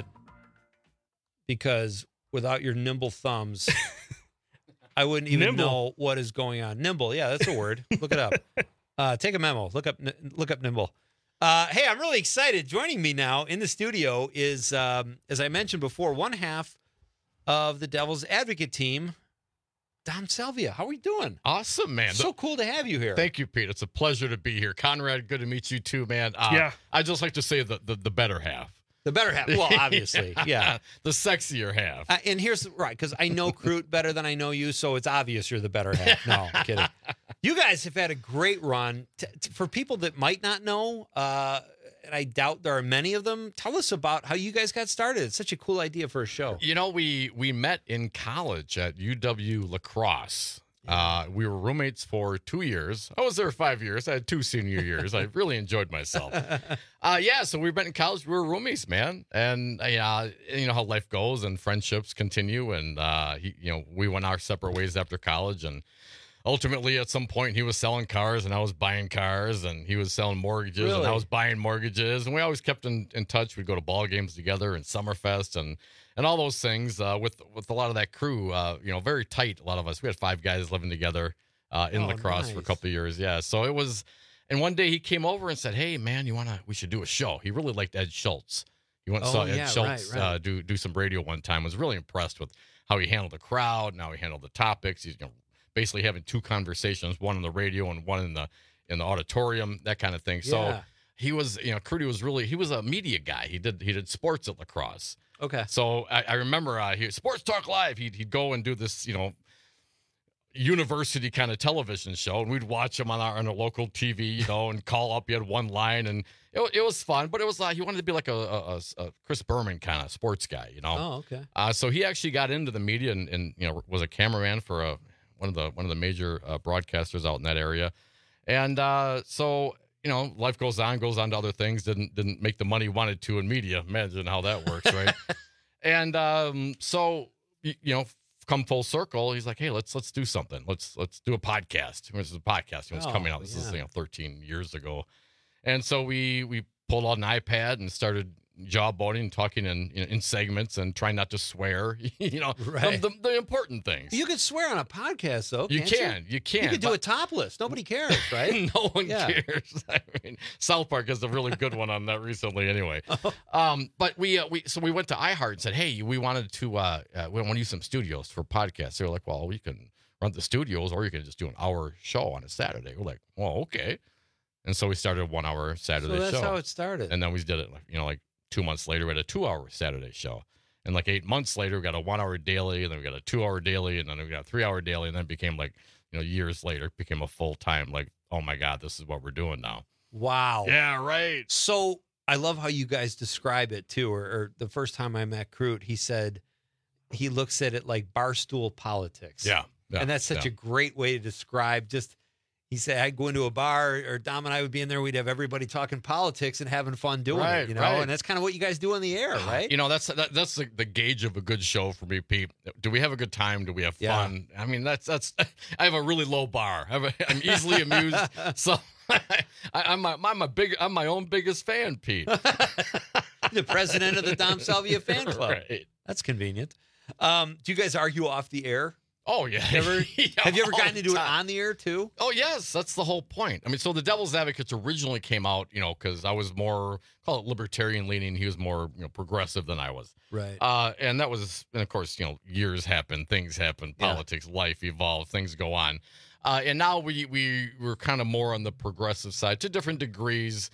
because without your nimble thumbs, I wouldn't even know what is going on. Nimble, yeah, that's a word. Look it up. Take a memo. Look up nimble. Hey, I'm really excited. Joining me now in the studio is, as I mentioned before, one half of the Devil's Advocate team, Dom Salvia. How are we doing? Awesome, man. So cool to have you here. Thank you, Pete. It's a pleasure to be here. Conrad, good to meet you too, man. Yeah. I just like to say the better half. The better half. Well, obviously, yeah. The sexier half. And here's right, because I know Crute better than I know you, so it's obvious you're the better half. No, I'm kidding. You guys have had a great run. For people that might not know, and I doubt there are many of them, tell us about how you guys got started. It's such a cool idea for a show. You know, we met in college at UW La Crosse. We were roommates for 2 years. I was there 5 years. I had 2 senior years. I really enjoyed myself. So we met in college. We were roommates, man. And you know how life goes and friendships continue. And we went our separate ways after college. And ultimately, at some point, he was selling cars and I was buying cars, and he was selling mortgages and I was buying mortgages. And we always kept in touch. We'd go to ball games together and Summerfest and all those things with a lot of that crew, very tight. A lot of us, we had 5 guys living together in La Crosse for a couple of years. Yeah. So it was, and one day he came over and said, "Hey man, we should do a show." He really liked Ed Schultz. He went and saw Ed Schultz do some radio one time. Was really impressed with how he handled the crowd and how he handled the topics. He's basically having 2 conversations, one on the radio and one in the auditorium, that kind of thing. Yeah. So he was, Crudy was he was a media guy. He did sports at La Crosse. Okay. So I remember Sports Talk Live, he'd go and do this, university kind of television show, and we'd watch him on a local TV, and call up. He had one line, and it was fun, but it was he wanted to be like a Chris Berman kind of sports guy, Oh, okay. So he actually got into the media and was a cameraman for one of the major broadcasters out in that area, and so. Life goes on to other things. Didn't make the money he wanted to in media. Imagine how that works, right? And come full circle, he's like, "Hey, let's do something. Let's do a podcast." This is a podcast. It was coming out. This is 13 years ago, and so we pulled out an iPad and started jawboning and talking in segments and trying not to swear. The important things. You can swear on a podcast, though. You can. You can do it topless. Nobody cares, right? No one cares. I mean, South Park has a really good one on that recently. Anyway, but we went to iHeart and said, "Hey, we wanted to we want to use some studios for podcasts." They were like, "Well, we can run the studios, or you can just do an hour show on a Saturday." We're like, "Well, okay." And so we started a 1-hour Saturday show. So that's how it started. And then we did it like 2 months later, we had a 2-hour Saturday show. And like 8 months later, we got a 1-hour daily, and then we got a 2-hour daily, and then we got a 3-hour daily, and then it became years later, it became a full time, oh my God, this is what we're doing now. Wow. Yeah, right. So I love how you guys describe it too. Or the first time I met Crute, he said he looks at it like barstool politics. Yeah. And that's such a great way to describe he said, I'd go into a bar, or Dom and I would be in there. We'd have everybody talking politics and having fun doing it, Right. And that's kind of what you guys do on the air, right? That's the gauge of a good show for me, Pete. Do we have a good time? Do we have fun? I mean, that's. I have a really low bar. I'm easily amused, so I'm my own biggest fan, Pete. The president of the Dom Salvia fan club. Right. That's convenient. Do you guys argue off the air? Oh, yeah. Have you ever gotten to do it on the air, too? Oh, yes. That's the whole point. I mean, so the Devil's Advocates originally came out, because I was more, call it libertarian leaning. He was more, progressive than I was. Right. And that was, and of course, years happen, things happen, politics, life evolve, things go on. And now we're kind of more on the progressive side to different degrees.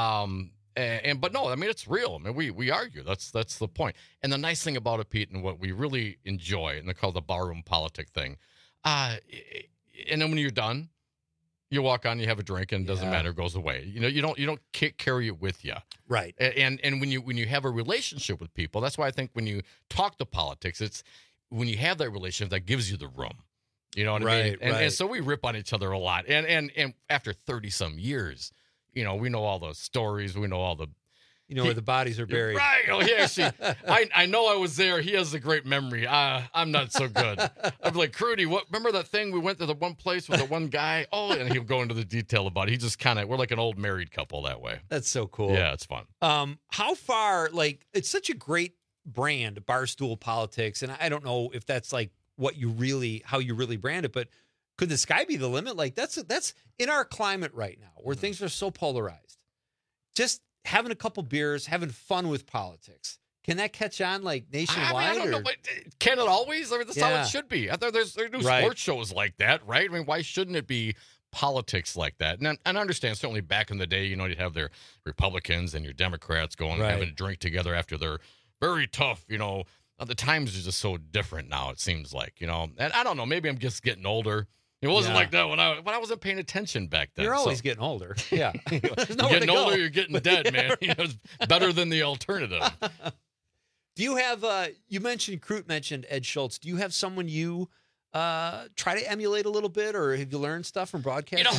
But no, I mean, it's real. I mean, we argue. That's the point. And the nice thing about it, Pete, and what we really enjoy, and they call it the barroom politic thing. And then when you're done, you walk on, you have a drink, and it doesn't matter, it goes away. You don't carry it with you. Right. And when you have a relationship with people, that's why I think when you talk to politics, it's when you have that relationship that gives you the room. You know what I mean? And so we rip on each other a lot. And after 30 some years, we know all the stories. We know all the, You know where the bodies are buried. Right. Oh, yeah. See, I know I was there. He has a great memory. I'm not so good. I'm like, Crudy, remember that thing we went to the one place with the one guy? Oh, and he'll go into the detail about it. He just we're like an old married couple that way. That's so cool. Yeah, it's fun. How far, it's such a great brand, Barstool Politics, and I don't know if that's like how you really brand it, but could the sky be the limit? Like that's in our climate right now where things are so polarized. Just having a couple beers, having fun with politics. Can that catch on nationwide? I don't know, but can it always? I mean, that's how it should be. I thought there are new sports shows like that, right? I mean, why shouldn't it be politics like that? And I understand, certainly back in the day, you'd have their Republicans and your Democrats going and having a drink together after their very tough, the times are just so different now, it seems like, and I don't know, maybe I'm just getting older. It wasn't like that when I wasn't paying attention back then. You're always getting older. Yeah. You're getting older, you're getting dead, man. It's better than the alternative. Do you have, Crute mentioned Ed Schultz. Do you have someone you try to emulate a little bit, or have you learned stuff from broadcasting?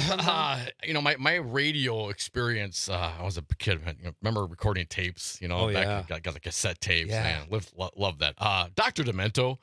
My radio experience, I was a kid, remember recording tapes, back got the cassette tapes, man. Love that. Dr. Demento.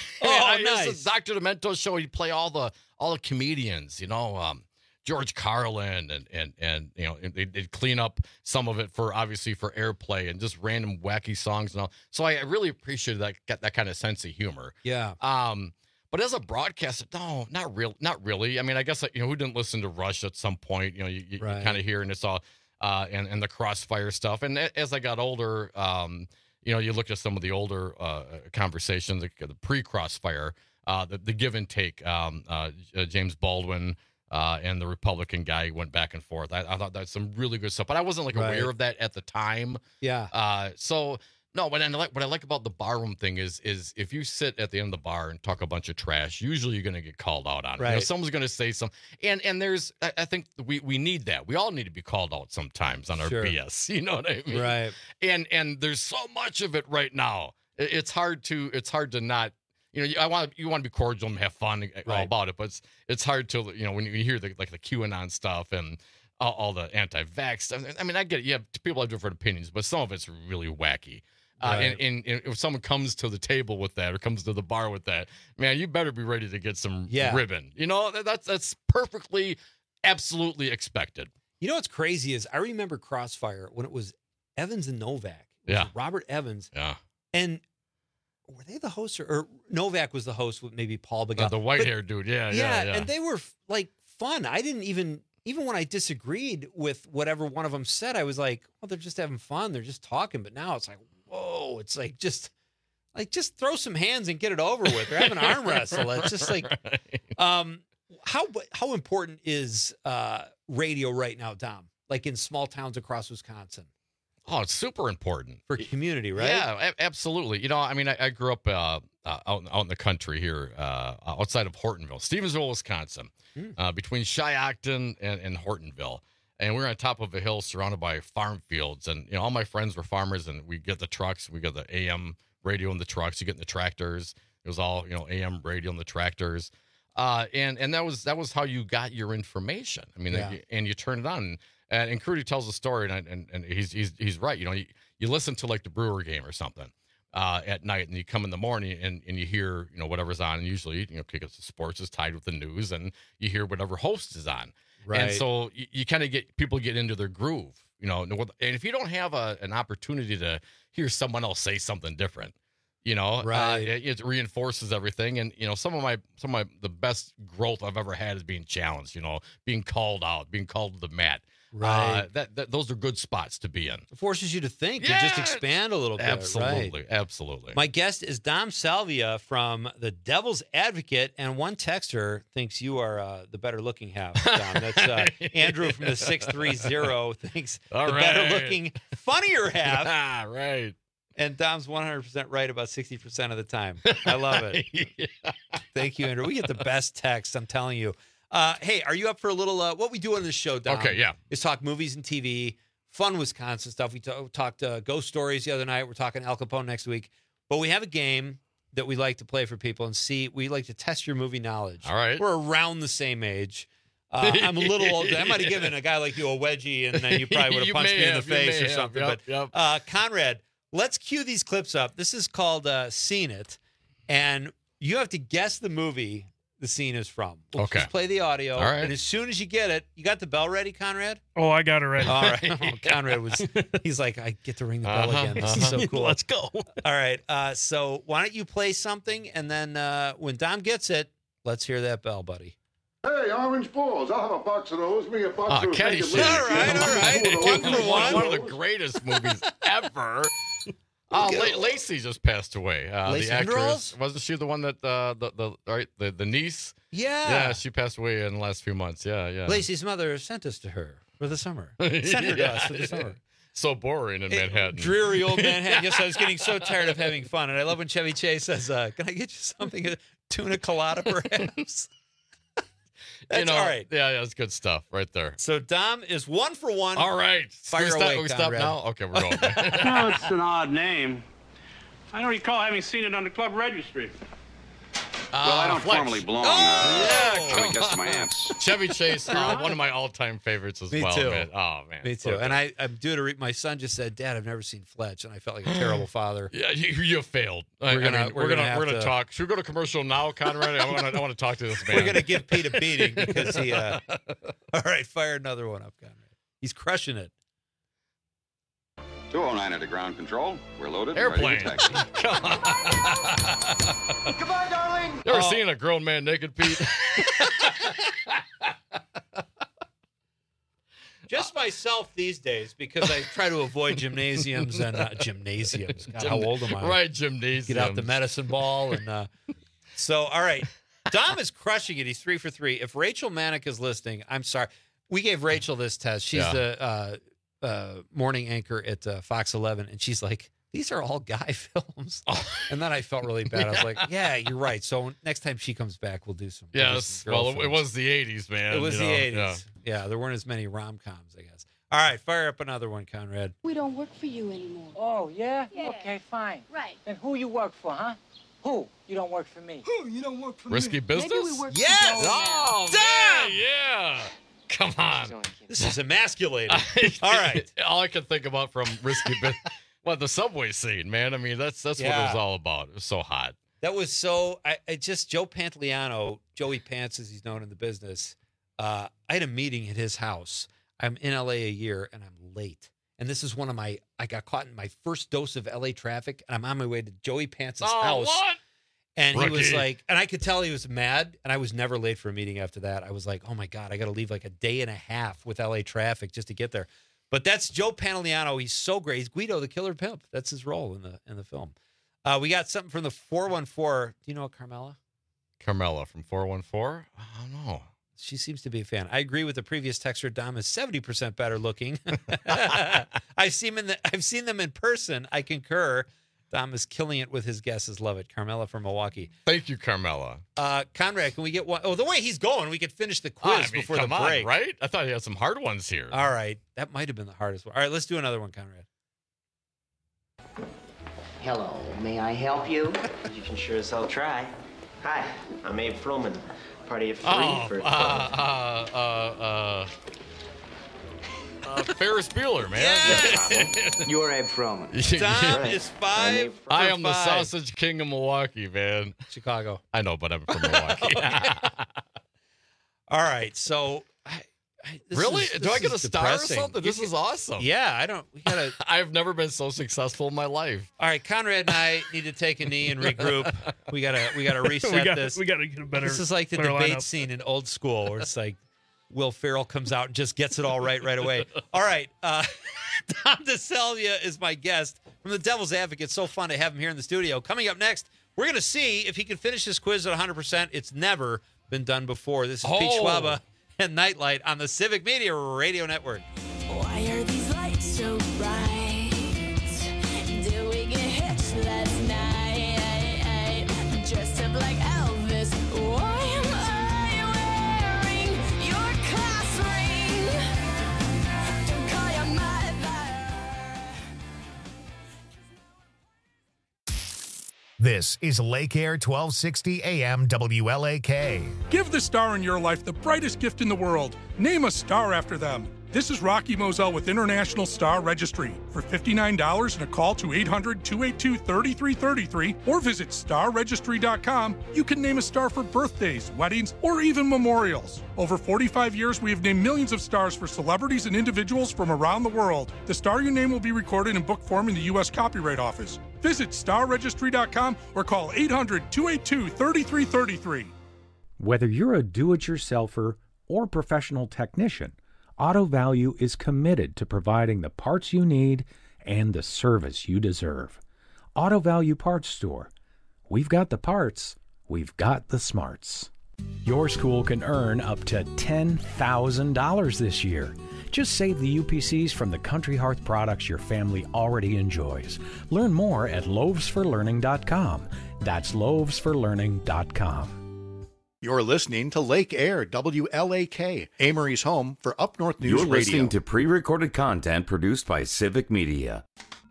Nice. Dr. Demento's show, he'd play all the comedians, George Carlin, and they'd clean up some of it for airplay and just random wacky songs and all. So I really appreciated that kind of sense of humor. Yeah. But as a broadcaster, no, not really. I mean, I guess who didn't listen to Rush at some point? You kind of hear, and it's all and the Crossfire stuff. And as I got older, you look at some of the older conversations, the pre-Crossfire, the give and take, James Baldwin and the Republican guy went back and forth. I thought that's some really good stuff, but I wasn't aware of that at the time. Yeah. So no, what I like about the barroom thing is if you sit at the end of the bar and talk a bunch of trash, usually you're going to get called out on it. Right. Someone's going to say something, and there's I think we need that. We all need to be called out sometimes on our BS. You know what I mean? Right. And there's so much of it right now. It's hard to not. You want to be cordial and have fun all about it, but it's hard to when you hear the QAnon stuff and all the anti-vax stuff. I mean, I get it. People have different opinions, but some of it's really wacky. And if someone comes to the table with that or comes to the bar with that, man, you better be ready to get some ribbon. That's perfectly, absolutely expected. You know what's crazy is I remember Crossfire when it was Evans and Novak. Robert Evans. Yeah. And were they the hosts or Novak was the host with maybe Paul Begay? The white-haired dude. Yeah. And they were fun. I didn't even when I disagreed with whatever one of them said, I was like, well, they're just having fun. They're just talking. But now it's like, whoa, it's just throw some hands and get it over with. They're having an arm wrestle. It's just how important is radio right now, Dom? Like in small towns across Wisconsin? Oh, it's super important for community, right? Yeah, absolutely. I mean, I grew up out in the country here, outside of Hortonville, Stevensville, Wisconsin, between Shiocton and Hortonville. And we were on top of a hill surrounded by farm fields. And, all my friends were farmers, and we get the trucks. We got the AM radio in the trucks. You get in the tractors. It was all, AM radio in the tractors. And that was how you got your information. I mean, and you turn it on. And Crudy tells a story, and he's right. You listen to the Brewer game or something at night, and you come in the morning and you hear, whatever's on. And usually, because sports is tied with the news, and you hear whatever host is on. Right. And so you kind of people get into their groove, and if you don't have an opportunity to hear someone else say something different, it reinforces everything. And, some of the best growth I've ever had is being challenged, being called out, being called to the mat. Right. Those are good spots to be in. It forces you to think and just expand a little bit. Absolutely. Right? Absolutely. My guest is Dom Salvia from the Devil's Advocate, and one texter thinks you are the better looking half, Dom. That's Andrew from the 630 thinks better looking, funnier half. Right. And Dom's 100% right about 60% of the time. I love it. Thank you, Andrew. We get the best text, I'm telling you. Hey, are you up for a little, what we do on this show, Dom? Okay, yeah. Is talk movies and TV, fun Wisconsin stuff. We talked ghost stories the other night. We're talking Al Capone next week. But we have a game that we like to play for people and see. We like to test your movie knowledge. All right. We're around the same age. I'm a little old. I might have given a guy like you a wedgie, and then you probably would have punched me in the face or something. Yep. But Conrad, let's cue these clips up. This is called Seen It, and you have to guess the movie the scene is from. We'll Okay. just play the audio, All right. and as soon as you get it, you got the bell ready, Conrad? Oh, I got it ready. All right. Oh, Conrad he's like, I get to ring the bell again. This is so cool. Let's go. All right. So why don't you play something, and then when Dom gets it, let's hear that bell, buddy. Hey, orange balls. I'll have a box of those. Me a box of Caddyshack. All right. One of the greatest movies ever. Lacey just passed away. Lacey the actress, Underalls? wasn't she the one that the niece? Yeah. She passed away in the last few months. Yeah. Lacey's mother sent us to her for the summer. Sent her to us for the summer. So boring in Manhattan. Dreary old Manhattan. Yes, I was getting so tired of having fun. And I love when Chevy Chase says, can I get you something, a tuna colada perhaps? That's all right. Yeah, it's good stuff right there. So Dom is 1 for 1. All right. Fire away, we stop Conrad. now? Okay, we're going. Well, it's an odd name. I don't recall having seen it on the club registry. Well, I don't Fletch. formally belong. I guess to my aunts. Chevy Chase, one of my all-time favorites as Me well. too. Man. Oh man, Me too. So And I'm due to my son just said, Dad, I've never seen Fletch, and I felt like a terrible father. Yeah, you failed. We're gonna talk. Should we go to commercial now, Conrad? I want to talk to this man. We're gonna give Pete a beating because he. All right, fire another one up, Conrad. He's crushing it. 209 to ground control. We're loaded. Airplane. Ready to taxi. Come on. Goodbye, darling. You ever seen a grown man naked, Pete? Just myself these days because I try to avoid gymnasiums and gymnasiums. God, how old am I? Right, gymnasiums. Get out the medicine ball and so. All right, Dom is crushing it. He's 3 for 3. If Rachel Manick is listening, I'm sorry. We gave Rachel this test. She's the morning anchor at Fox 11, and she's like, these are all guy films. And then I felt really bad. I was like, yeah, you're right. So next time she comes back, we'll do some. Yes. Well, it was the 80s, man. It was the 80s. Yeah. Yeah, there weren't as many rom-coms, I guess. All right, fire up another one, Conrad. We don't work for you anymore. Oh, yeah? Yeah. Okay, fine. Right. Then who you work for, huh? Who? You don't work for me. Who? You don't work for Risky business? Maybe we work for Yes! Joe now. Oh, Damn! man, yeah. Come on. This is emasculating. All right. All I can think about from Risky Business, the subway scene, man. I mean, that's what it was all about. It was so hot. That was so. I just Joe Pantoliano, Joey Pants, as he's known in the business. I had a meeting at his house. I'm in LA a year and I'm late. And this is one of I got caught in my first dose of LA traffic, and I'm on my way to Joey Pants' house. What? And Rookie. he was like, and I could tell he was mad, and I was never late for a meeting after that. I was like, oh my God, I got to leave like a day and a half with LA traffic just to get there. But that's Joe Pantoliano. He's so great. He's Guido, the Killer Pimp. That's his role in the film. We got something from the 414. Do you know Carmela? Carmela from 414? I don't know. She seems to be a fan. I agree with the previous texter. Dom is 70% better looking. I've seen them in person. I concur. Dom is killing it with his guesses. Love it. Carmela from Milwaukee. Thank you, Carmela. Conrad, can we get one? Oh, the way he's going, we could finish the quiz before the come on, break. right? I thought he had some hard ones here. All right. That might have been the hardest one. All right, let's do another one, Conrad. Hello, may I help you? You can sure as hell try. Hi, I'm Abe Froman. Party of 3 for Ferris Bueller, man. Yeah. You're Abe Froman. Dom is 5 for I am the 5. sausage king of Milwaukee, man. Chicago. I know, but I'm from Milwaukee. All right, so Really? Do I get a star or depressing. something? This is awesome. Yeah, we gotta. I've never been so successful in my life. All right, Conrad and I need to take a knee and regroup. We gotta reset this. We gotta get a better. This is like the better debate lineup. scene in Old School, where it's like Will Ferrell comes out and just gets it all right away. All right, Tom DeSalvia is my guest from the Devil's Advocate. So fun to have him here in the studio. Coming up next, we're gonna see if he can finish his quiz at 100%. It's never been done before. This is Pete Schwaba and Nightlight on the Civic Media Radio Network. Why are these lights so bright? Did we get hitched last night? Dressed up like Elvis. Why am I wearing your class ring? Don't call your mother. This is Lake Air 1260 AM WLAK. Give the star in your life the brightest gift in the world. Name a star after them. This is Rocky Moselle with International Star Registry. For $59 and a call to 800-282-3333 or visit starregistry.com, you can name a star for birthdays, weddings, or even memorials. Over 45 years, we have named millions of stars for celebrities and individuals from around the world. The star you name will be recorded in book form in the U.S. Copyright Office. Visit starregistry.com or call 800-282-3333. Whether you're a do-it-yourselfer or professional technician, Auto Value is committed to providing the parts you need and the service you deserve. Auto Value Parts Store. We've got the parts, we've got the smarts. Your school can earn up to $10,000 this year. Just save the UPCs from the Country Hearth products your family already enjoys. Learn more at loavesforlearning.com. That's loavesforlearning.com. You're listening to Lake Air WLAK, Amory's home for Up North News You're Radio. listening to pre-recorded content produced by Civic Media.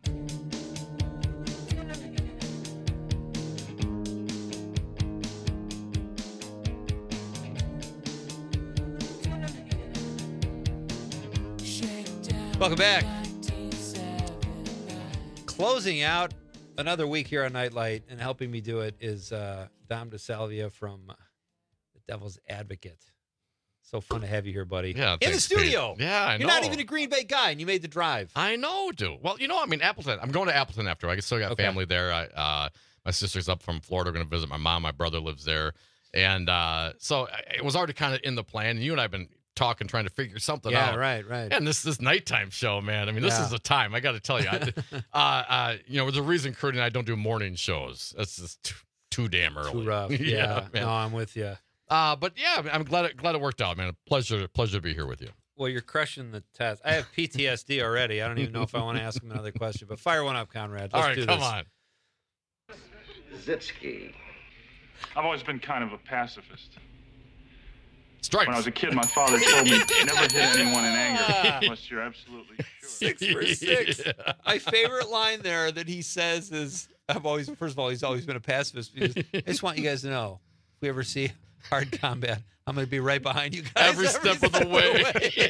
Welcome back. Closing out another week here on Nightlight, and helping me do it is Dom DeSalvia from the Devil's Advocate. So fun to have you here, buddy. Yeah, in the thanks, studio. Pete. Yeah, I know. You're not even a Green Bay guy, and you made the drive. I know, dude. Well, Appleton. I'm going to Appleton after. I still got family there. My sister's up from Florida. Going to visit my mom. My brother lives there. And so it was already kind of in the plan. And you and I have been talking, trying to figure something out. Yeah, right. And this nighttime show, man. I mean, this is the time. I got to tell you. There's a reason Kurt and I don't do morning shows. That's just too damn early. Too rough. Yeah, man. No, I'm with you. But yeah, I'm glad it worked out, man. Pleasure to be here with you. Well, you're crushing the test. I have PTSD already. I don't even know if I want to ask him another question, but fire one up, Conrad. Let's do come this. on. Zitsky. I've always been kind of a pacifist. Strikes. When I was a kid, my father told me never hit anyone in anger unless you're absolutely sure. 6 for 6. Yeah. My favorite line there that he says is, first of all, he's always been a pacifist. Because I just want you guys to know, if we ever see hard combat, I'm going to be right behind you guys every step of the way.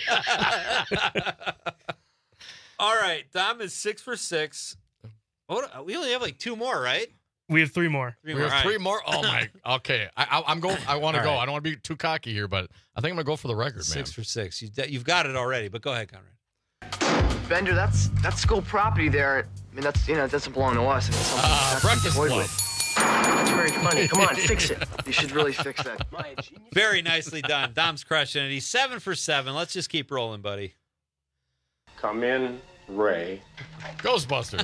All right, Dom is 6 for 6. We only have like 2 more, right? We have 3 more. We have 3 more. Oh my. Okay, I'm going. I want to go. Right. I don't want to be too cocky here, but I think I'm gonna go for the record, man. 6 for 6. You've got it already, but go ahead, Conrad. Bender, that's school property there. I mean, that doesn't belong to us. It's something Breakfast toyed Club. with. It's very funny. Come on, fix it. You should really fix that. Very nicely done. Dom's crushing it. He's 7 for 7. Let's just keep rolling, buddy. Come in, Ray. Ghostbusters.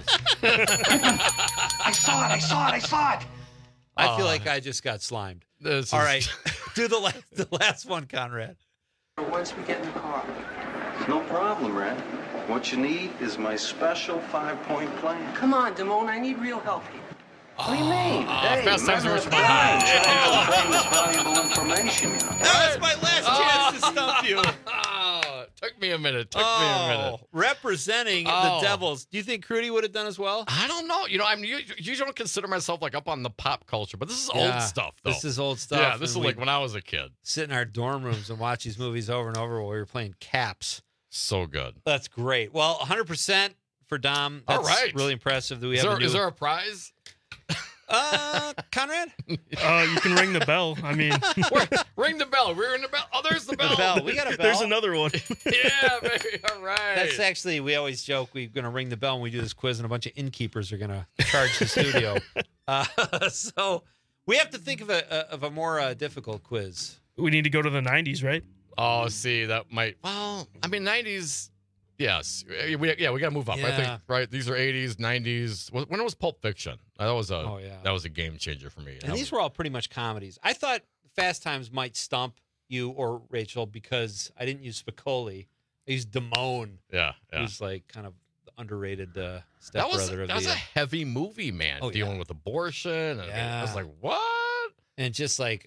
I saw it. I feel like I just got slimed. All right, do the last one, Conrad. Once we get in the car. No problem, Red. What you need is my special 5-point plan. Come on, Damone, I need real help here. What do you mean? Fast Times at Ridgemont High. Valuable information, you know. That was my last chance to stump you. Took me a minute. Representing the Devils. Do you think Crudy would have done as well? I don't know. I mean, you don't consider myself like up on the pop culture, but this is old stuff, though. This is old stuff. Yeah, this is like when I was a kid. Sit in our dorm rooms and watch these movies over and over while we were playing Caps. So good. That's great. Well, 100% for Dom. That's all right. Really impressive. That we have. Is there a prize? Conrad? You can ring the bell. I mean, ring the bell. We're in the bell. Oh, there's the bell. We got a bell. There's another one. Yeah, baby. All right. That's actually, we always joke we're going to ring the bell when we do this quiz, and a bunch of innkeepers are going to charge the studio. So we have to think of a more difficult quiz. We need to go to the 90s, right? Oh, see, that might. Well, I mean, 90s. Yes, we got to move up. Yeah. I think right. These are 80s, 90s. When was Pulp Fiction? That was a game changer for me. And these were all pretty much comedies. I thought Fast Times might stump you or Rachel because I didn't use Spicoli. I used Damone. Yeah. Who's like kind of the underrated stepbrother of that was a heavy movie, man. Dealing with abortion. And I was like, what? And just like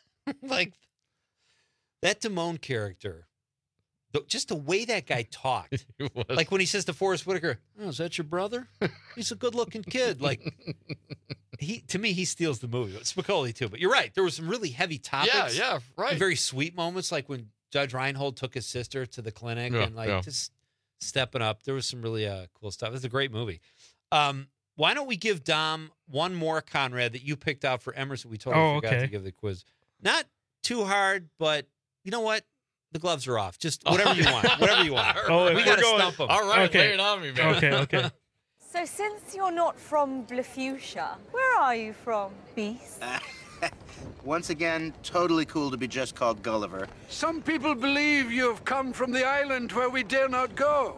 that Damone character. Just the way that guy talked. Like when he says to Forrest Whitaker, "Oh, is that your brother? He's a good-looking kid." Like, To me, he steals the movie. Spicoli too, but you're right. There were some really heavy topics. Yeah, right. And very sweet moments, like when Judge Reinhold took his sister to the clinic and just stepping up. There was some really cool stuff. It's a great movie. Why don't we give Dom one more, Conrad, that you picked out for Emerson? We totally forgot to give the quiz. Not too hard, but you know what? The gloves are off. Just whatever you want. Whatever you want. We got to stump them. All right, lay it on me, man. Okay. So since you're not from Blafuchsia, where are you from, Beast? Once again, totally cool to be just called Gulliver. Some people believe you have come from the island where we dare not go.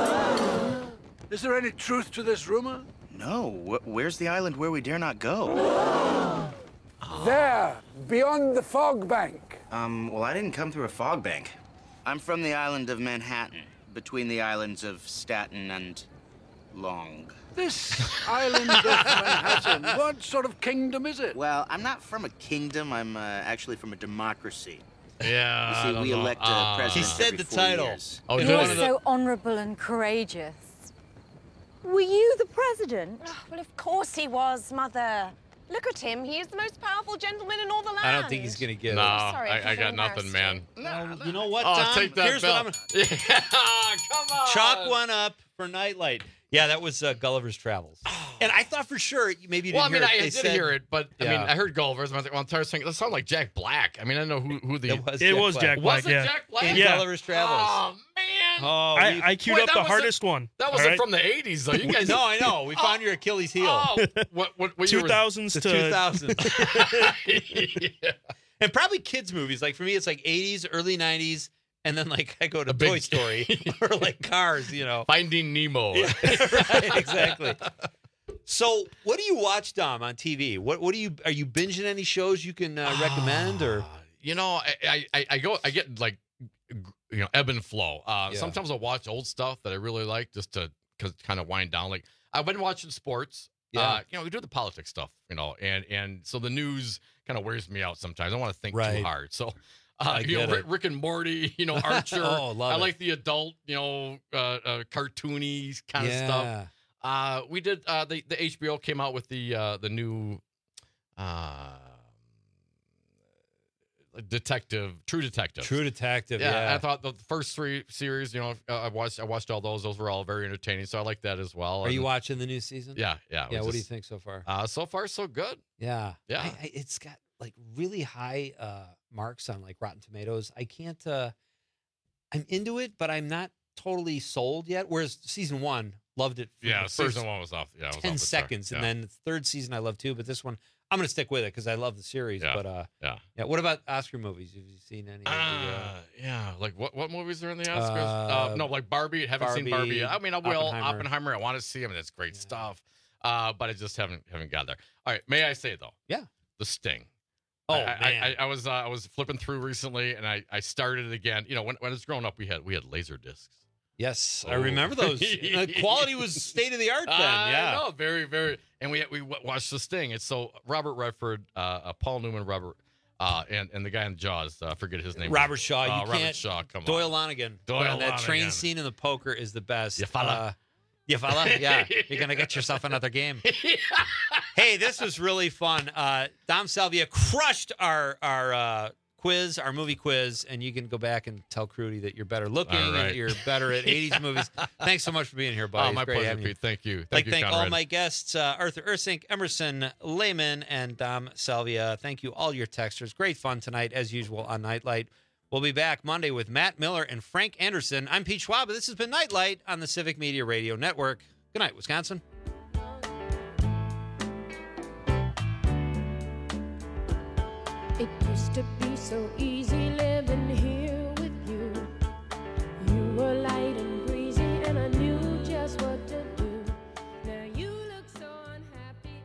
Is there any truth to this rumor? No. Where's the island where we dare not go? There, beyond the fog bank. Well, I didn't come through a fog bank. I'm from the island of Manhattan, between the islands of Staten and Long. This island of Manhattan, what sort of kingdom is it? Well, I'm not from a kingdom. I'm actually from a democracy. Yeah, You see, we elect a president. He said every the 4 title. years. Oh, You're so honorable and courageous. Were you the president? Well, of course he was, Mother. Look at him. He is the most powerful gentleman in all the land. I don't think he's going to get it. No, Sorry, I got nothing, man. You know what, Oh, Dom? take that Here's belt. what I'm Yeah, come on. Chalk one up for Nightlight. Yeah, that was Gulliver's Travels. And I thought for sure maybe you didn't hear it. I They did said- hear it, but I mean, Yeah. I heard Gulliver's. And I was like, well, I'm tired of saying, that sounds like Jack Black. I mean, I know who the. It was Jack Black, Was it yeah. Jack Black? In Yeah. Gulliver's Travels. Oh, man. Oh, I queued Wait, up that the was hardest one. That all wasn't right? from the 80s, though. You guys. No, I know. We found your Achilles heel. Oh, what year was 2000s The to 2000s. Yeah. And probably kids' movies. Like for me, it's like 80s, early 90s, and then like I go to Toy Story or like Cars, you know. Finding Nemo. Yeah, right, exactly. So, what do you watch, Dom, on TV? What are you binging any shows you can recommend or? You know, I get like, ebb and flow. Sometimes I'll watch old stuff that I really like just to kind of wind down. Like I've been watching sports. Yeah. We do the politics stuff, and so the news kind of wears me out sometimes. I don't want to think Right. too hard. So, I get it. Rick and Morty, Archer. Oh, love I it. like the adult, cartoony kind of stuff. We did the HBO came out with the new True Detective. Yeah. I thought the first 3 series, I watched all those. Those were all very entertaining. So I like that as well. Are you watching the new season? Yeah. Yeah. What do you think so far? So far, so good. Yeah. Yeah. It's got like really high marks on like Rotten Tomatoes. I can't. I'm into it, but I'm not totally sold yet. Whereas season 1, loved it. For the first Season 1 was off. Yeah, it was 10 off the chart. seconds, Yeah. and then the third season I love too. But this one, I'm gonna stick with it because I love the series. Yeah. But yeah. What about Oscar movies? Have you seen any? Yeah, like what movies are in the Oscars? No, like Barbie. Haven't seen Barbie. I mean, I will. Oppenheimer. I want to see him. That's great stuff. But I just haven't got there. All right, may I say though? Yeah. The Sting. Oh man, I was flipping through recently, and I started it again. When I was growing up, we had laser discs. Yes, I remember those. The quality was state of the art then. Yeah, no, very, very. And we watched The Sting. It's so Robert Redford, Paul Newman, and the guy in Jaws. I forget his name. Robert Shaw. You Robert can't. Shaw. Come on. Doyle Lonigan. That train scene in the poker is the best. You fella. You fella. Yeah, you're gonna get yourself another game. Hey, this was really fun. Dom Salvia crushed our quiz, our movie quiz, and you can go back and tell Crudy that you're better looking, All right. that you're better at 80s movies. Thanks so much for being here, buddy. Oh, my It's great pleasure, having you. Pete. Thank you. Thank you, all Conrad. my guests, Arthur Ursink, Emerson Lehman, and Dom Salvia. Thank you, all your texters. Great fun tonight, as usual, on Nightlight. We'll be back Monday with Matt Miller and Frank Anderson. I'm Pete Schwab. This has been Nightlight on the Civic Media Radio Network. Good night, Wisconsin. It used to be so easy living here with you. You were light and breezy, and I knew just what to do. Now you look so unhappy,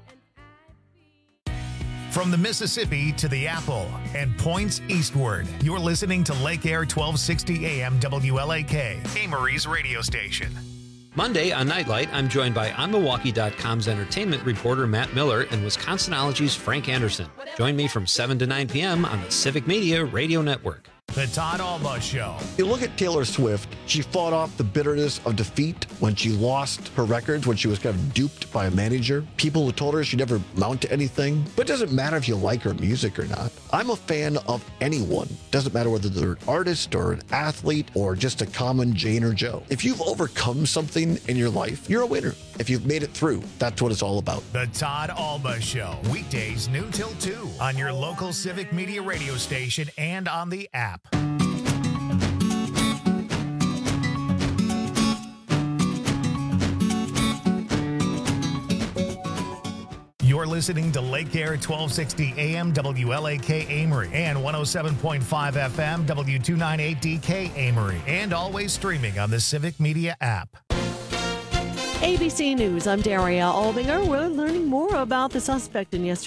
and From the Mississippi to the Apple and points eastward, you're listening to Lake Air 1260 AM WLAK, Amory's radio station. Monday on Nightlight, I'm joined by OnMilwaukee.com's entertainment reporter Matt Miller and Wisconsinology's Frank Anderson. Join me from 7 to 9 p.m. on the Civic Media Radio Network. The Todd Alba Show. You look at Taylor Swift, she fought off the bitterness of defeat when she lost her records, when she was kind of duped by a manager. People who told her she'd never amount to anything. But it doesn't matter if you like her music or not. I'm a fan of anyone. Doesn't matter whether they're an artist or an athlete or just a common Jane or Joe. If you've overcome something in your life, you're a winner. If you've made it through, that's what it's all about. The Todd Alba Show. Weekdays noon till 2 on your local Civic Media radio station and on the app. You're listening to Lake Air 1260 AM WLAK Amory and 107.5 FM W298DK Amory, and always streaming on the Civic Media app. ABC News, I'm Daria Albinger. We're learning more about the suspect in yesterday's